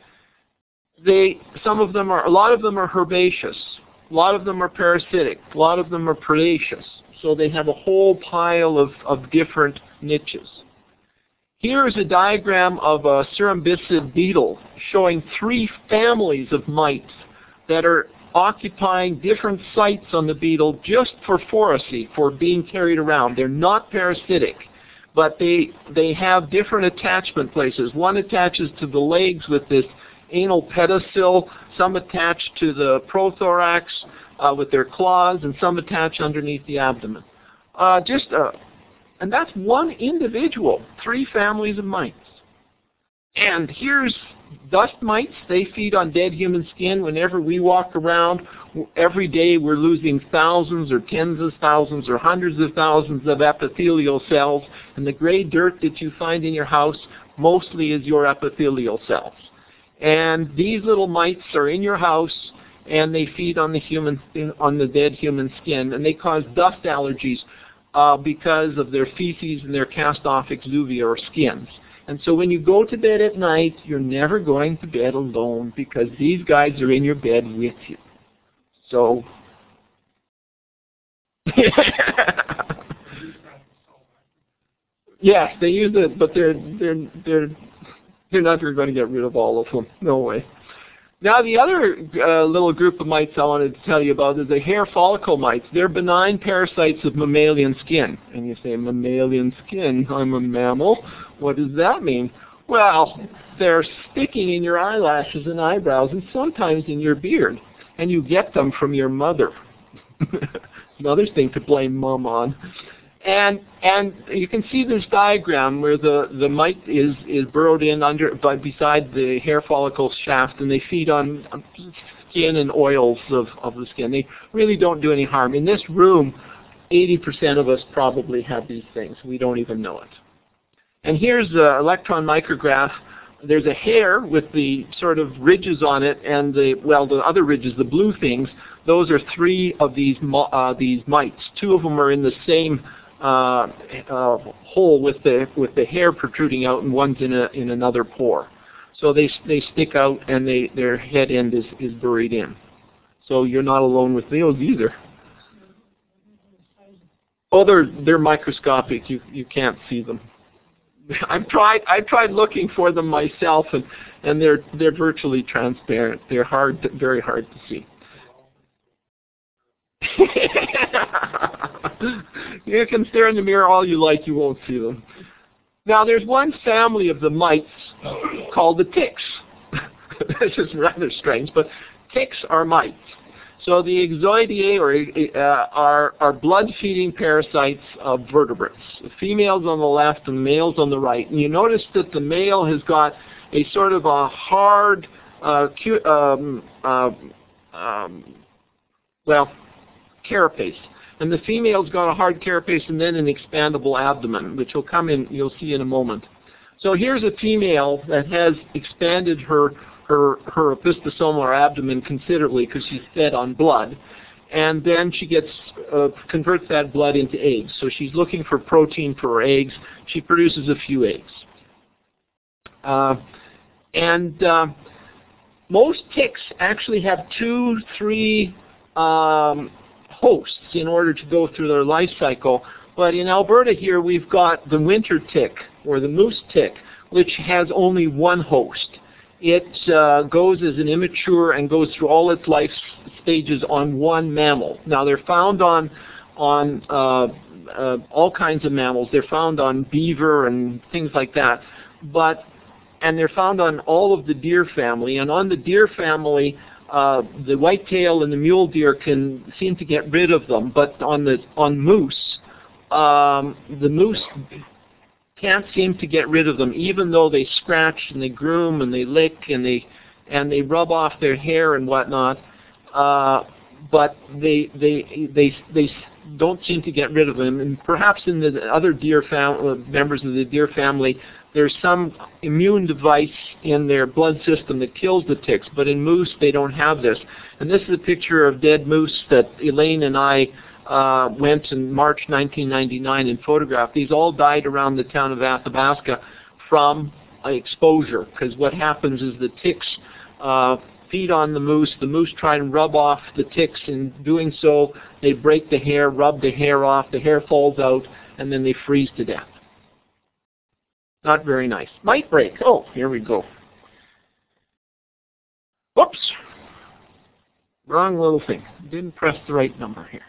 A lot of them are herbaceous. A lot of them are parasitic. A lot of them are predaceous. So they have a whole pile of different niches. Here is a diagram of a cerambycid beetle showing 3 families of mites that are occupying different sites on the beetle just for foracy, for being carried around. They're not parasitic, but they have different attachment places. One attaches to the legs with this anal pedicel, some attach to the prothorax with their claws, and some attach underneath the abdomen. And that's one individual, 3 families of mites. And here's dust mites. They feed on dead human skin. Whenever we walk around, every day we're losing thousands or tens of thousands or hundreds of thousands of epithelial cells. And the gray dirt that you find in your house mostly is your epithelial cells. And these little mites are in your house, and they feed on the dead human skin, and they cause dust allergies because of their feces and their cast-off exuvia or skins. And so when you go to bed at night, you're never going to bed alone because these guys are in your bed with you. So, yes, they use it, but they're not going to get rid of all of them. No way. Now the other little group of mites I wanted to tell you about is the hair follicle mites. They're benign parasites of mammalian skin. And you say, mammalian skin? I'm a mammal. What does that mean? Well, they're sticking in your eyelashes and eyebrows and sometimes in your beard. And you get them from your mother. Another thing to blame Mom on. And you can see this diagram where the mite is burrowed in beside the hair follicle shaft, and they feed on skin and oils of the skin. They really don't do any harm. In this room, 80% of us probably have these things. We don't even know it. And here's the electron micrograph. There's a hair with the sort of ridges on it, and the other ridges, the blue things. Those are 3 of these mites. 2 of them are in the same hole with the hair protruding out, and one's in another pore. So they stick out, and their head end is buried in. So you're not alone with those either. Oh, they're microscopic. You can't see them. I've tried looking for them myself, and they're virtually transparent. They're very hard to see. You can stare in the mirror all you like, you won't see them. Now, there's one family of the mites called the ticks. This is rather strange, but ticks are mites. So the Ixoideae are blood-feeding parasites of vertebrates. The females on the left and males on the right. And you notice that the male has got a sort of a hard, carapace. And the female's got a hard carapace and then an expandable abdomen, which you'll see in a moment. So here's a female that has expanded her opisthosome or abdomen considerably because she's fed on blood, and then she converts that blood into eggs. So she's looking for protein for her eggs. She produces a few eggs. Most ticks actually have 2, 3 hosts in order to go through their life cycle. But in Alberta here, we've got the winter tick, or the moose tick, which has only one host. It goes as an immature and goes through all its life stages on one mammal. Now, they're found on all kinds of mammals. They're found on beaver and things like that. And they're found on all of the deer family. And on the deer family, the whitetail and the mule deer can seem to get rid of them. But on moose, the moose can't seem to get rid of them, even though they scratch and they groom and they lick and they rub off their hair and whatnot. But they don't seem to get rid of them. And perhaps in the other deer members of the deer family, there's some immune device in their blood system that kills the ticks. But in moose, they don't have this. And this is a picture of dead moose that Elaine and I went in March 1999 and photographed. These all died around the town of Athabasca from exposure, because what happens is the ticks feed on the moose try and rub off the ticks. In doing so, they break the hair, rub the hair off, the hair falls out, and then they freeze to death. Not very nice. Mite break. Oh, here we go. Whoops. Wrong little thing. Didn't press the right number here.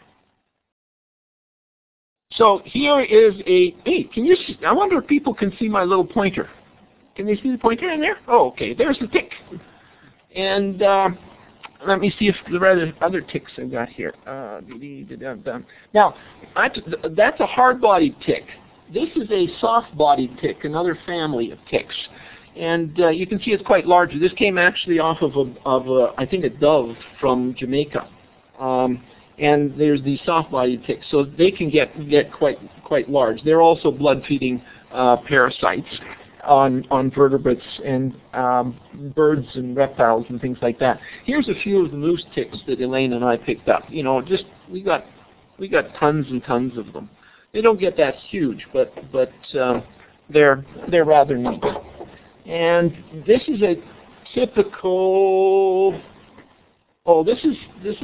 So here is hey, can you see? I wonder if people can see my little pointer. Can they see the pointer in there? Oh, okay. There's the tick. And let me see if the other ticks I've got here. Now, that's a hard-bodied tick. This is a soft-bodied tick, another family of ticks. And you can see it's quite larger. This came actually off of I think, a dove from Jamaica. And there's these soft-bodied ticks, so they can get quite large. They're also blood-feeding parasites on vertebrates and birds and reptiles and things like that. Here's a few of the moose ticks that Elaine and I picked up. You know, we got tons and tons of them. They don't get that huge, but they're rather neat. And this is a typical. Oh, this is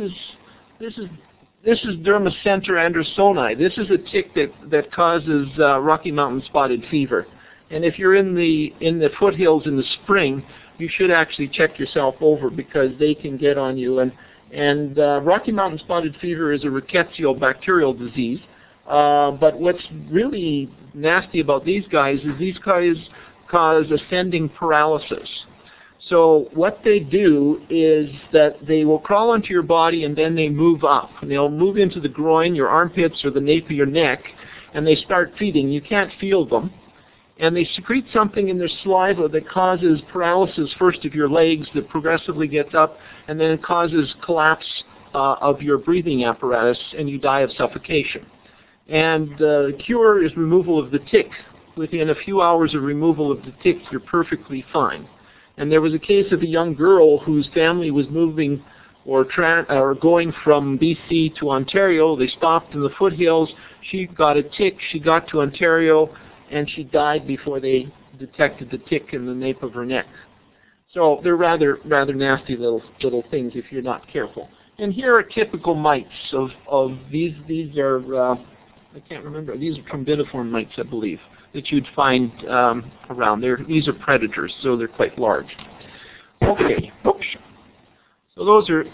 Dermacentor andersoni. This is a tick that causes Rocky Mountain spotted fever. And if you're in the foothills in the spring, you should actually check yourself over, because they can get on you. And Rocky Mountain spotted fever is a rickettsial bacterial disease. But what's really nasty about these guys is these guys cause ascending paralysis. So what they do is that they will crawl onto your body and then they move up. And they'll move into the groin, your armpits, or the nape of your neck, and they start feeding. You can't feel them. And they secrete something in their saliva that causes paralysis first of your legs that progressively gets up, and then it causes collapse of your breathing apparatus, and you die of suffocation. And the cure is removal of the tick. Within a few hours of removal of the tick, you're perfectly fine. And there was a case of a young girl whose family was moving or going from BC to Ontario. They stopped in the foothills. She got a tick. She got to Ontario, and she died before they detected the tick in the nape of her neck. So they're rather nasty little things if you're not careful. And here are typical mites of these. These are I can't remember. These are trombiniform mites, I believe, that you'd find around. These are predators, so they're quite large. Okay. Oops. So those are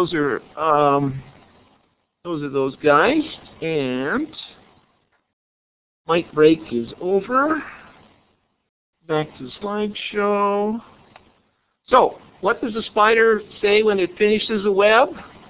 those guys, and mite break is over. Back to the slideshow. So, what does a spider say when it finishes a web?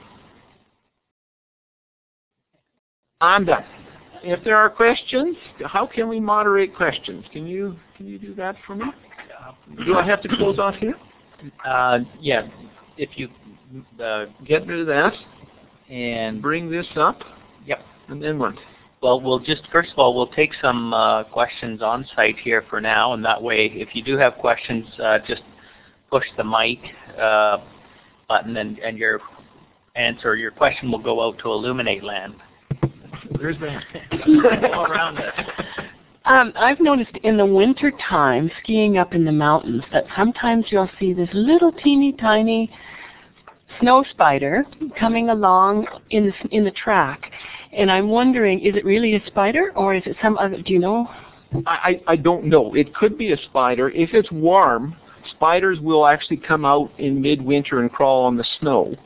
I'm done. If there are questions, how can we moderate questions? Can you do that for me? Do I have to close off here? Yeah. If you get rid of that and bring this up. Yep. And then what? Well, first of all, we'll take some questions on site here for now, and that way, if you do have questions, just push the mic button, and your question will go out to Illuminate Land. There's that. All around us. I've noticed in the winter time, skiing up in the mountains, that sometimes you'll see this little teeny tiny snow spider coming along in the track. And I'm wondering, is it really a spider, or is it some other, do you know? I don't know. It could be a spider. If it's warm, spiders will actually come out in midwinter and crawl on the snow.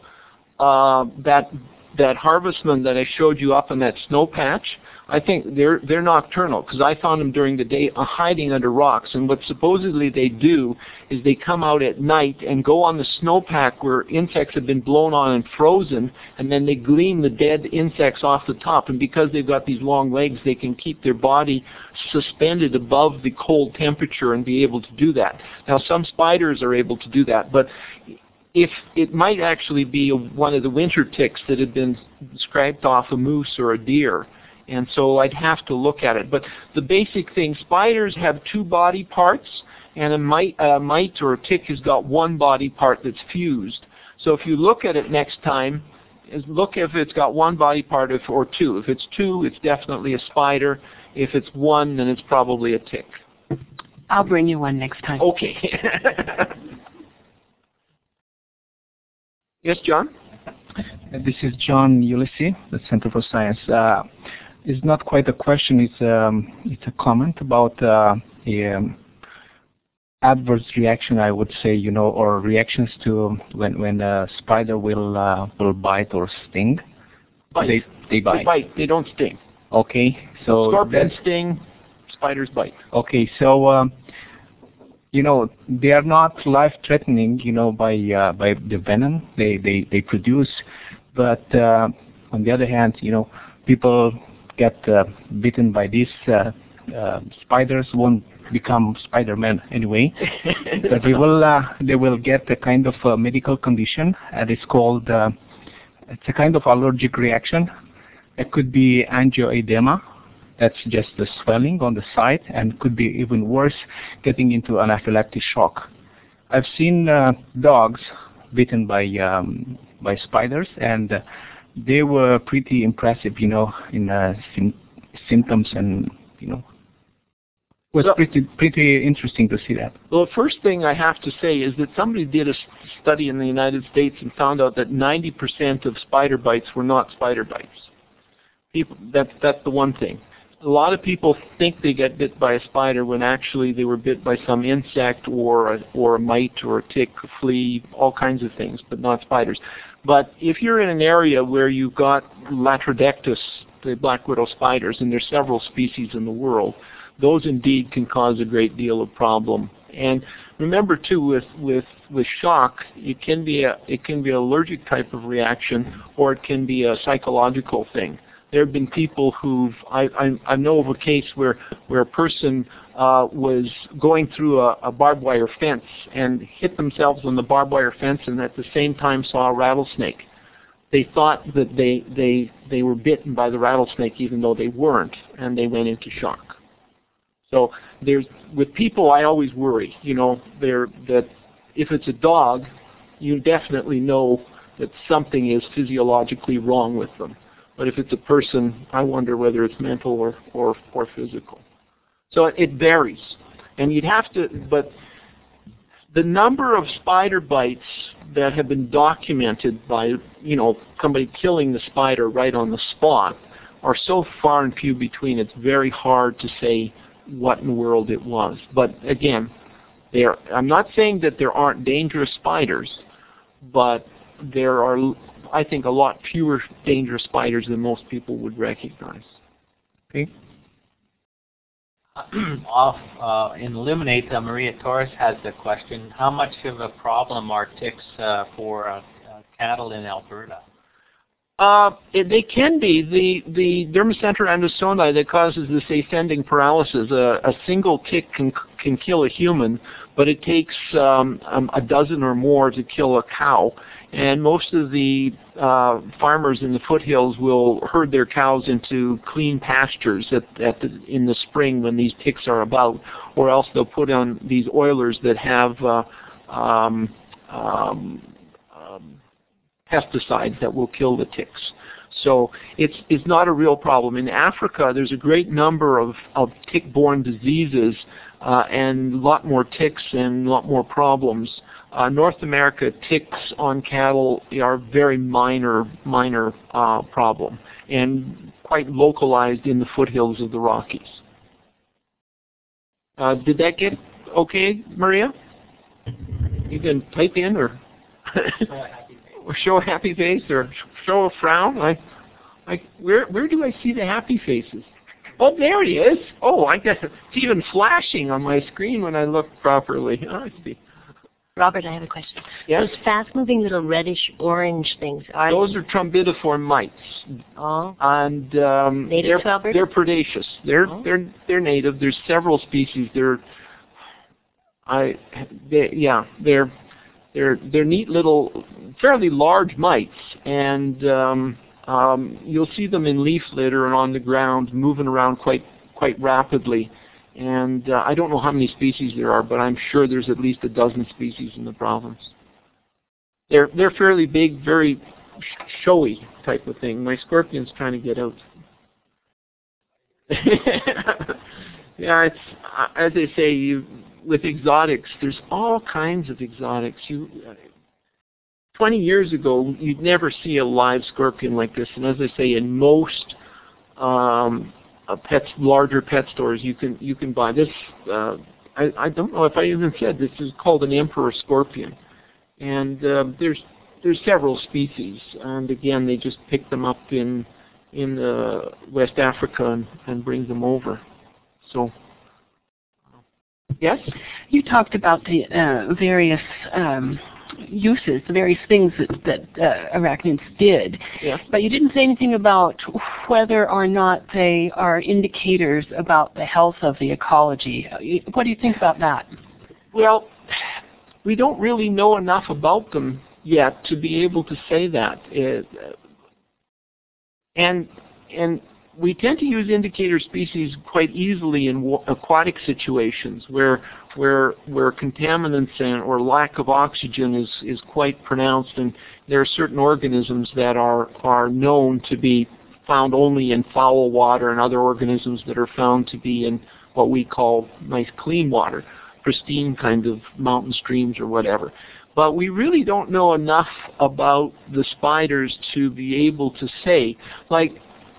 That harvestman that I showed you up in that snow patch, I think they're nocturnal, because I found them during the day hiding under rocks. And what supposedly they do is they come out at night and go on the snowpack where insects have been blown on and frozen, and then they glean the dead insects off the top. And because they've got these long legs, they can keep their body suspended above the cold temperature and be able to do that. Now, some spiders are able to do that, but if it might actually be one of the winter ticks that had been scraped off a moose or a deer. And so I'd have to look at it. But the basic thing, spiders have two body parts, and a mite or a tick has got one body part that's fused. So if you look at it next time, look if it's got one body part or two. If it's two, it's definitely a spider. If it's one, then it's probably a tick. I'll bring you one next time. Okay. Yes, John? This is John Ulysses, the Center for Science. It's not quite a question, it's a comment about adverse reaction, I would say, or reactions to when a spider will bite or sting. Bite. They bite. They bite. They don't sting. Okay, so scorpions sting, spiders bite. Okay, so they are not life-threatening, by the venom they produce, but on the other hand, people get bitten by these spiders won't become Spider-Man anyway, but they will get a kind of a medical condition, and it's called it's a kind of allergic reaction. It could be angioedema. That's just the swelling on the side, and could be even worse, getting into anaphylactic shock. I've seen dogs bitten by spiders, and they were pretty impressive, in symptoms, and it was pretty interesting to see that. Well, the first thing I have to say is that somebody did a study in the United States and found out that 90% of spider bites were not spider bites. That's the one thing. A lot of people think they get bit by a spider when actually they were bit by some insect or a mite or a tick, a flea, all kinds of things, but not spiders. But if you're in an area where you've got Latrodectus, the black widow spiders, and there's several species in the world, those indeed can cause a great deal of problem And remember too, with shock, it can be an allergic type of reaction, or it can be a psychological thing. There have been people I know of a case where a person was going through a barbed wire fence and hit themselves on the barbed wire fence, and at the same time saw a rattlesnake. They thought that they were bitten by the rattlesnake, even though they weren't, and they went into shock. So with people, I always worry, that if it's a dog, you definitely know that something is physiologically wrong with them. But if it's a person, I wonder whether it's mental or physical. So it varies. And but the number of spider bites that have been documented by, somebody killing the spider right on the spot are so far and few between, it's very hard to say what in the world it was. But again, I'm not saying that there aren't dangerous spiders, but there are, I think, a lot fewer dangerous spiders than most people would recognize. Okay. In Illuminate, Maria Torres has the question: how much of a problem are ticks for cattle in Alberta? They can be. The Dermacentra andersoni that causes this ascending paralysis. A single tick can kill a human, but it takes a dozen or more to kill a cow. And most of the farmers in the foothills will herd their cows into clean pastures in the spring when these ticks are about, or else they'll put on these oilers that have pesticides that will kill the ticks. So it's not a real problem. In Africa, there's a great number of tick-borne diseases and a lot more ticks and a lot more problems. North America, ticks on cattle are a very minor problem and quite localized in the foothills of the Rockies. Did that get okay, Maria? You can type in or show a happy face or show a frown. Where do I see the happy faces? Oh, there he is. Oh, I guess it's even flashing on my screen when I look properly. Oh, I see. Robert, I have a question. Yes? Those fast-moving little reddish-orange things, those are trombidiform mites. Oh. And native to Alberta? They're predaceous. They're native. There's several species. They're neat little, fairly large mites, and you'll see them in leaf litter and on the ground, moving around quite rapidly. And I don't know how many species there are, but I'm sure there's at least a dozen species in the province. They're fairly big, very showy type of thing. My scorpion's trying to get out. Yeah, it's as they say, with exotics, there's all kinds of exotics. 20 years ago, you'd never see a live scorpion like this, and as I say, in most larger pet stores, you can buy this. I don't know if I even said this is called an emperor scorpion, and there's several species, and again, they just pick them up in West Africa and bring them over. So, yes, you talked about the various uses, the various things that arachnids did. Yeah. But you didn't say anything about whether or not they are indicators about the health of the ecology. What do you think about that? Well, we don't really know enough about them yet to be able to say that. And we tend to use indicator species quite easily in aquatic situations where contaminants or lack of oxygen is quite pronounced, and there are certain organisms that are known to be found only in foul water, and other organisms that are found to be in what we call nice clean water, pristine kind of mountain streams or whatever. But we really don't know enough about the spiders to be able to say, like,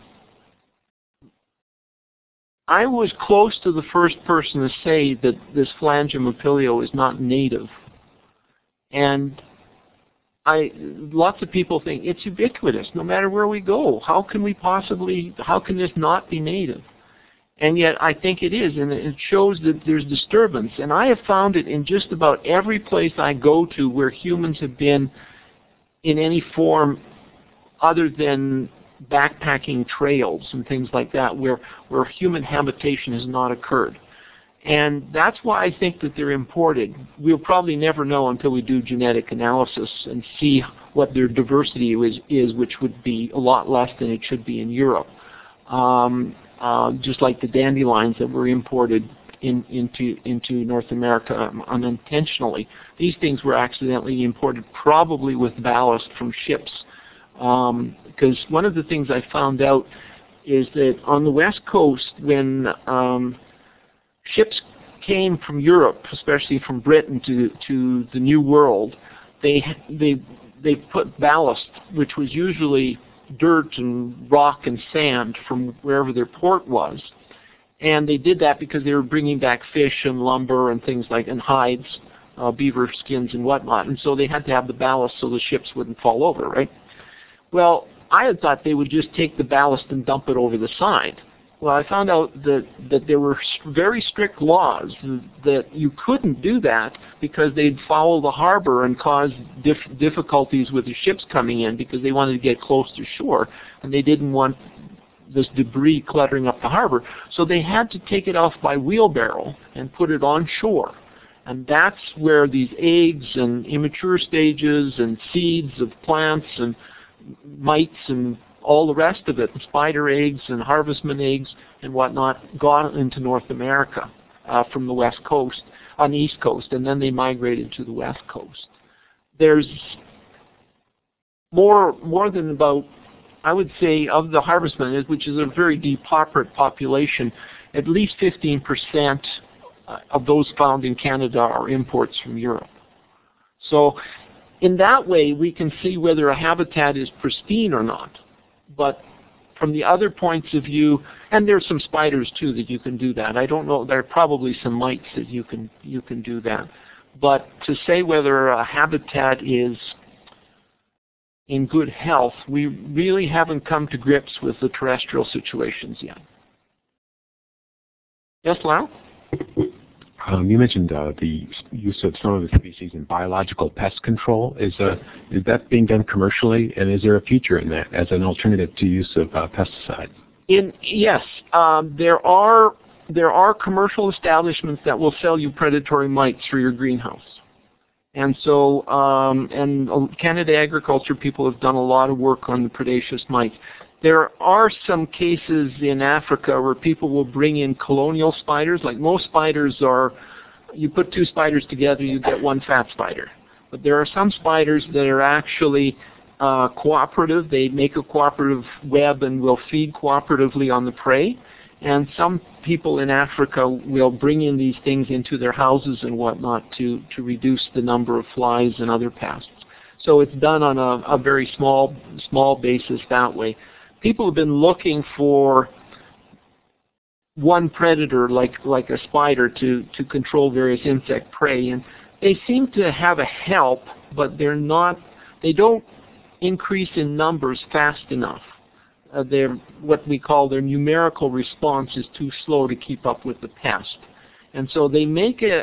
I was close to the first person to say that this Phlangium apilio is not native. And lots of people think it's ubiquitous no matter where we go. How can this not be native? And yet I think it is, and it shows that there's disturbance. And I have found it in just about every place I go to where humans have been in any form other than backpacking trails and things like that, where human habitation has not occurred. And that's why I think that they're imported. We'll probably never know until we do genetic analysis and see what their diversity is, which would be a lot less than it should be in Europe. Just like the dandelions that were imported into North America unintentionally. These things were accidentally imported, probably with ballast from ships. Because one of the things I found out is that on the West Coast, when ships came from Europe, especially from Britain to the New World, they put ballast, which was usually dirt and rock and sand from wherever their port was. And they did that because they were bringing back fish and lumber and things like, and hides, beaver skins and whatnot. And so they had to have the ballast so the ships wouldn't fall over, right? Well, I had thought they would just take the ballast and dump it over the side. Well, I found out that there were very strict laws that you couldn't do that because they'd foul the harbor and cause difficulties with the ships coming in because they wanted to get close to shore and they didn't want this debris cluttering up the harbor. So they had to take it off by wheelbarrow and put it on shore. And that's where these eggs and immature stages and seeds of plants and mites and all the rest of it, spider eggs and harvestman eggs and whatnot, got into North America from the West Coast, on the East Coast, and then they migrated to the West Coast. There's more than about, I would say, of the harvestmen, which is a very depauperate population, at least 15% of those found in Canada are imports from Europe. So in that way, we can see whether a habitat is pristine or not. But from the other points of view, and there's some spiders too that you can do that. I don't know, there are probably some mites that you can do that. But to say whether a habitat is in good health, we really haven't come to grips with the terrestrial situations yet. Yes, Lyle? You mentioned the use of some of the species in biological pest control. Is that being done commercially, and is there a future in that as an alternative to use of pesticides? Yes, there are commercial establishments that will sell you predatory mites for your greenhouse. And so, and Canada Agriculture people have done a lot of work on the predaceous mites. There are some cases in Africa where people will bring in colonial spiders. Like most spiders are, you put two spiders together, you get one fat spider. But there are some spiders that are actually cooperative. They make a cooperative web and will feed cooperatively on the prey. And some people in Africa will bring in these things into their houses and whatnot to reduce the number of flies and other pests. So it's done on a very small basis that way. People have been looking for one predator like a spider to control various insect prey, and they seem to have a help, but they don't increase in numbers fast enough. What we call their numerical response is too slow to keep up with the pest. And so they make a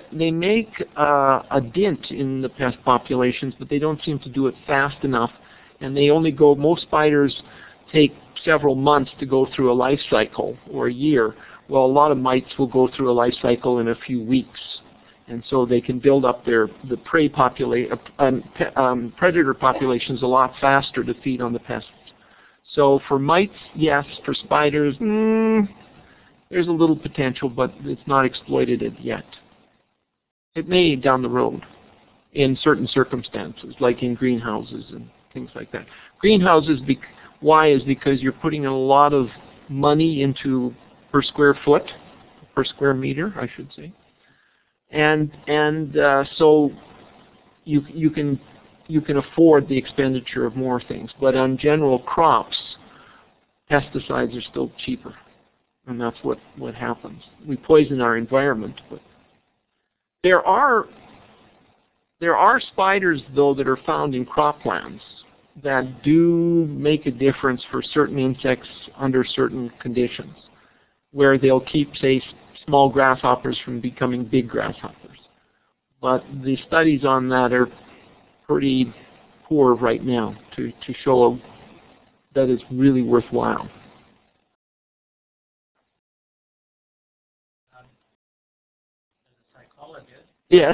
dent in the pest populations, but they don't seem to do it fast enough. And they only most spiders take several months to go through a life cycle, or a year. Well, a lot of mites will go through a life cycle in a few weeks. And so they can build up the prey predator populations a lot faster to feed on the pests. So for mites, yes. For spiders, there's a little potential, but it's not exploited yet. It may down the road in certain circumstances, like in greenhouses and things like that. Greenhouses, why is because you're putting a lot of money into per square foot, per square meter, I should say. And so you can afford the expenditure of more things. But on general crops, pesticides are still cheaper. And that's what happens. We poison our environment. But there are spiders, though, that are found in croplands that do make a difference for certain insects under certain conditions. where they'll keep, say, small grasshoppers from becoming big grasshoppers. But the studies on that are pretty poor right now to show that it's really worthwhile. Yes.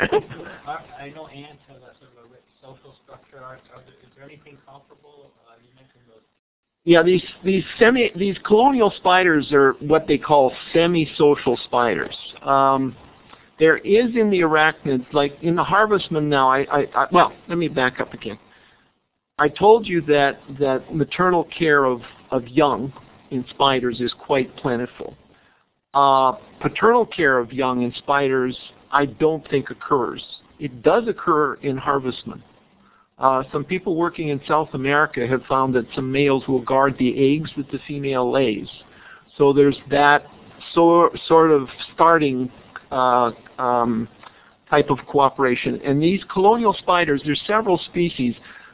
I know ants have a sort of a rich social structure. Is there anything comparable? You mentioned those. Yeah, these colonial spiders are what they call semi-social spiders. There is in the arachnids, like in the harvestman now. Well, let me back up again. I told you that maternal care of young in spiders is quite plentiful. Paternal care of young in spiders, I don't think occurs. It does occur in harvestmen. Some people working in South America have found that some males will guard the eggs that the female lays. So there's that sort of starting type of cooperation. And these colonial spiders, there's several species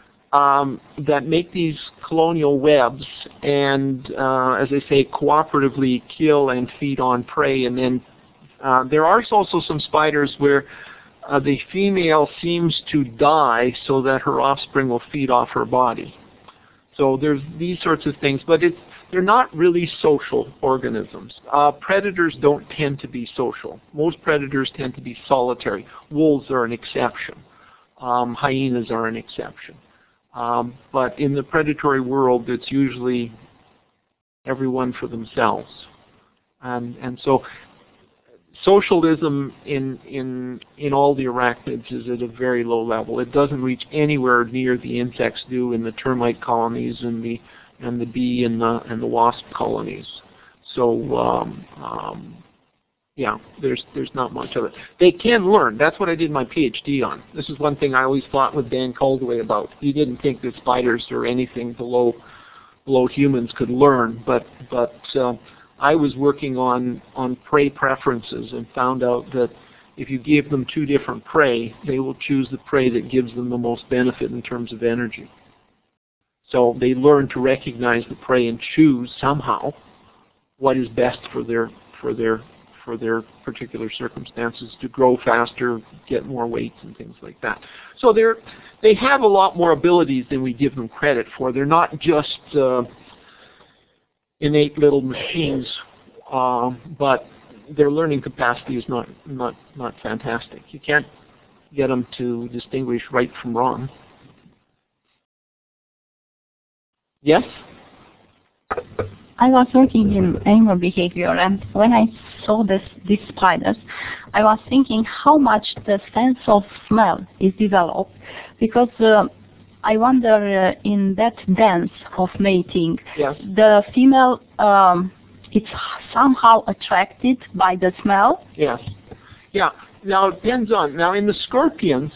that make these colonial webs and, as I say, cooperatively kill and feed on prey. And then there are also some spiders where the female seems to die so that her offspring will feed off her body. So there's these sorts of things, but they're not really social organisms. Predators don't tend to be social. Most predators tend to be solitary. Wolves are an exception. Hyenas are an exception. But in the predatory world, it's usually everyone for themselves. And so socialism in all the arachnids is at a very low level. It doesn't reach anywhere near the insects do in the termite colonies and the bee and the wasp colonies. So yeah, there's not much of it. They can learn. That's what I did my PhD on. This is one thing I always fought with Dan Caldwell about. He didn't think that spiders or anything below humans could learn, but I was working on prey preferences and found out that if you give them two different prey, they will choose the prey that gives them the most benefit in terms of energy. So they learn to recognize the prey and choose somehow what is best for their particular circumstances, to grow faster, get more weight, and things like that. So they have a lot more abilities than we give them credit for. They're not just innate little machines, but their learning capacity is not fantastic. You can't get them to distinguish right from wrong. Yes? I was working in animal behavior, and when I saw these spiders, I was thinking how much the sense of smell is developed, because I wonder in that dance of mating, yes, the female it's somehow attracted by the smell. Yes. Yeah. Now it depends on. Now in the scorpions,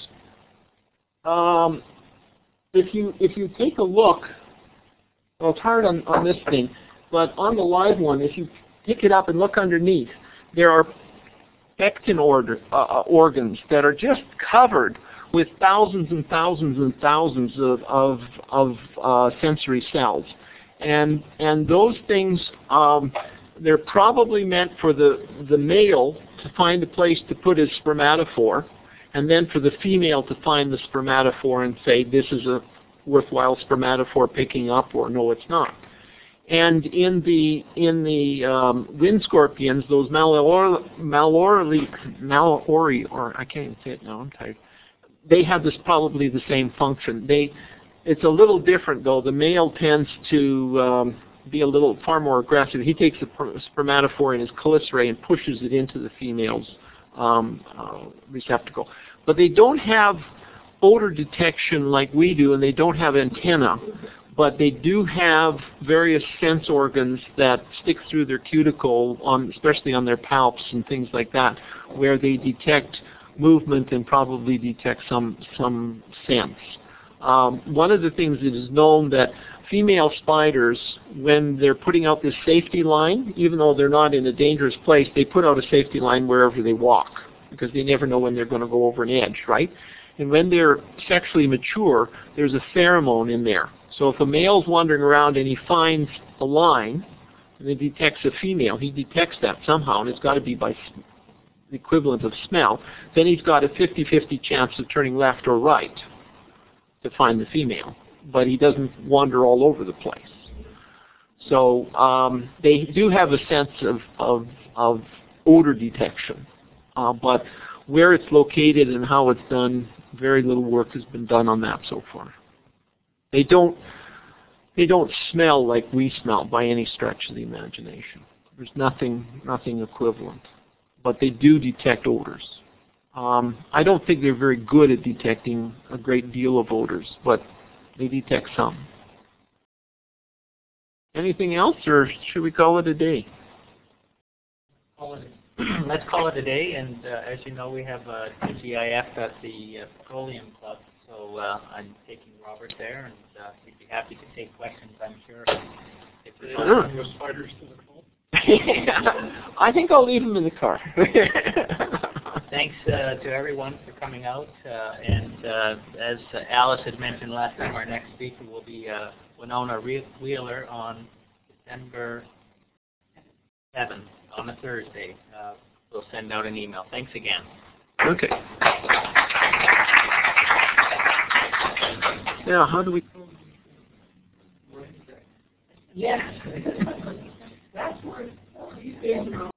if you take a look, well, it's hard on this thing, but on the live one, if you pick it up and look underneath, there are pectin organs that are just covered with thousands and thousands and thousands of sensory cells, and those things, they're probably meant for the male to find a place to put his spermatophore, and then for the female to find the spermatophore and say this is a worthwhile spermatophore picking up, or no, it's not. And in the wind scorpions, those Mallory, or I can't even say it now, I'm tired. They have probably the same function. It's a little different though. The male tends to be far more aggressive. He takes the spermatophore in his chelicerae and pushes it into the female's receptacle. But they don't have odor detection like we do, and they don't have antenna. But they do have various sense organs that stick through their cuticle, especially on their palps and things like that, where they detect movement and probably detect some sense. One of the things that is known that female spiders, when they're putting out this safety line, even though they're not in a dangerous place, they put out a safety line wherever they walk, because they never know when they're going to go over an edge, right? And when they're sexually mature, there's a pheromone in there. So if a male's wandering around and he finds a line, and it detects a female. He detects that somehow, and it's got to be by the equivalent of smell. Then he's got a 50-50 chance of turning left or right to find the female, but he doesn't wander all over the place. So they do have a sense of odor detection, but where it's located and how it's done, very little work has been done on that so far. They don't smell like we smell by any stretch of the imagination. There's nothing equivalent, but they do detect odors. I don't think they're very good at detecting a great deal of odors, but they detect some. Anything else, or should we call it a day? Let's call it a day, and as you know, we have a GIF at the Petroleum Club, so I'm taking Robert there, and he'd be happy to take questions, I'm sure. If there's spiders to the call. I think I'll leave him in the car. Thanks to everyone for coming out, and as Alice had mentioned last time, our next speaker will be Winona Wheeler on December 7th, on a Thursday. We'll send out an email. Thanks again. Okay. Now, how do we... Yes. That's where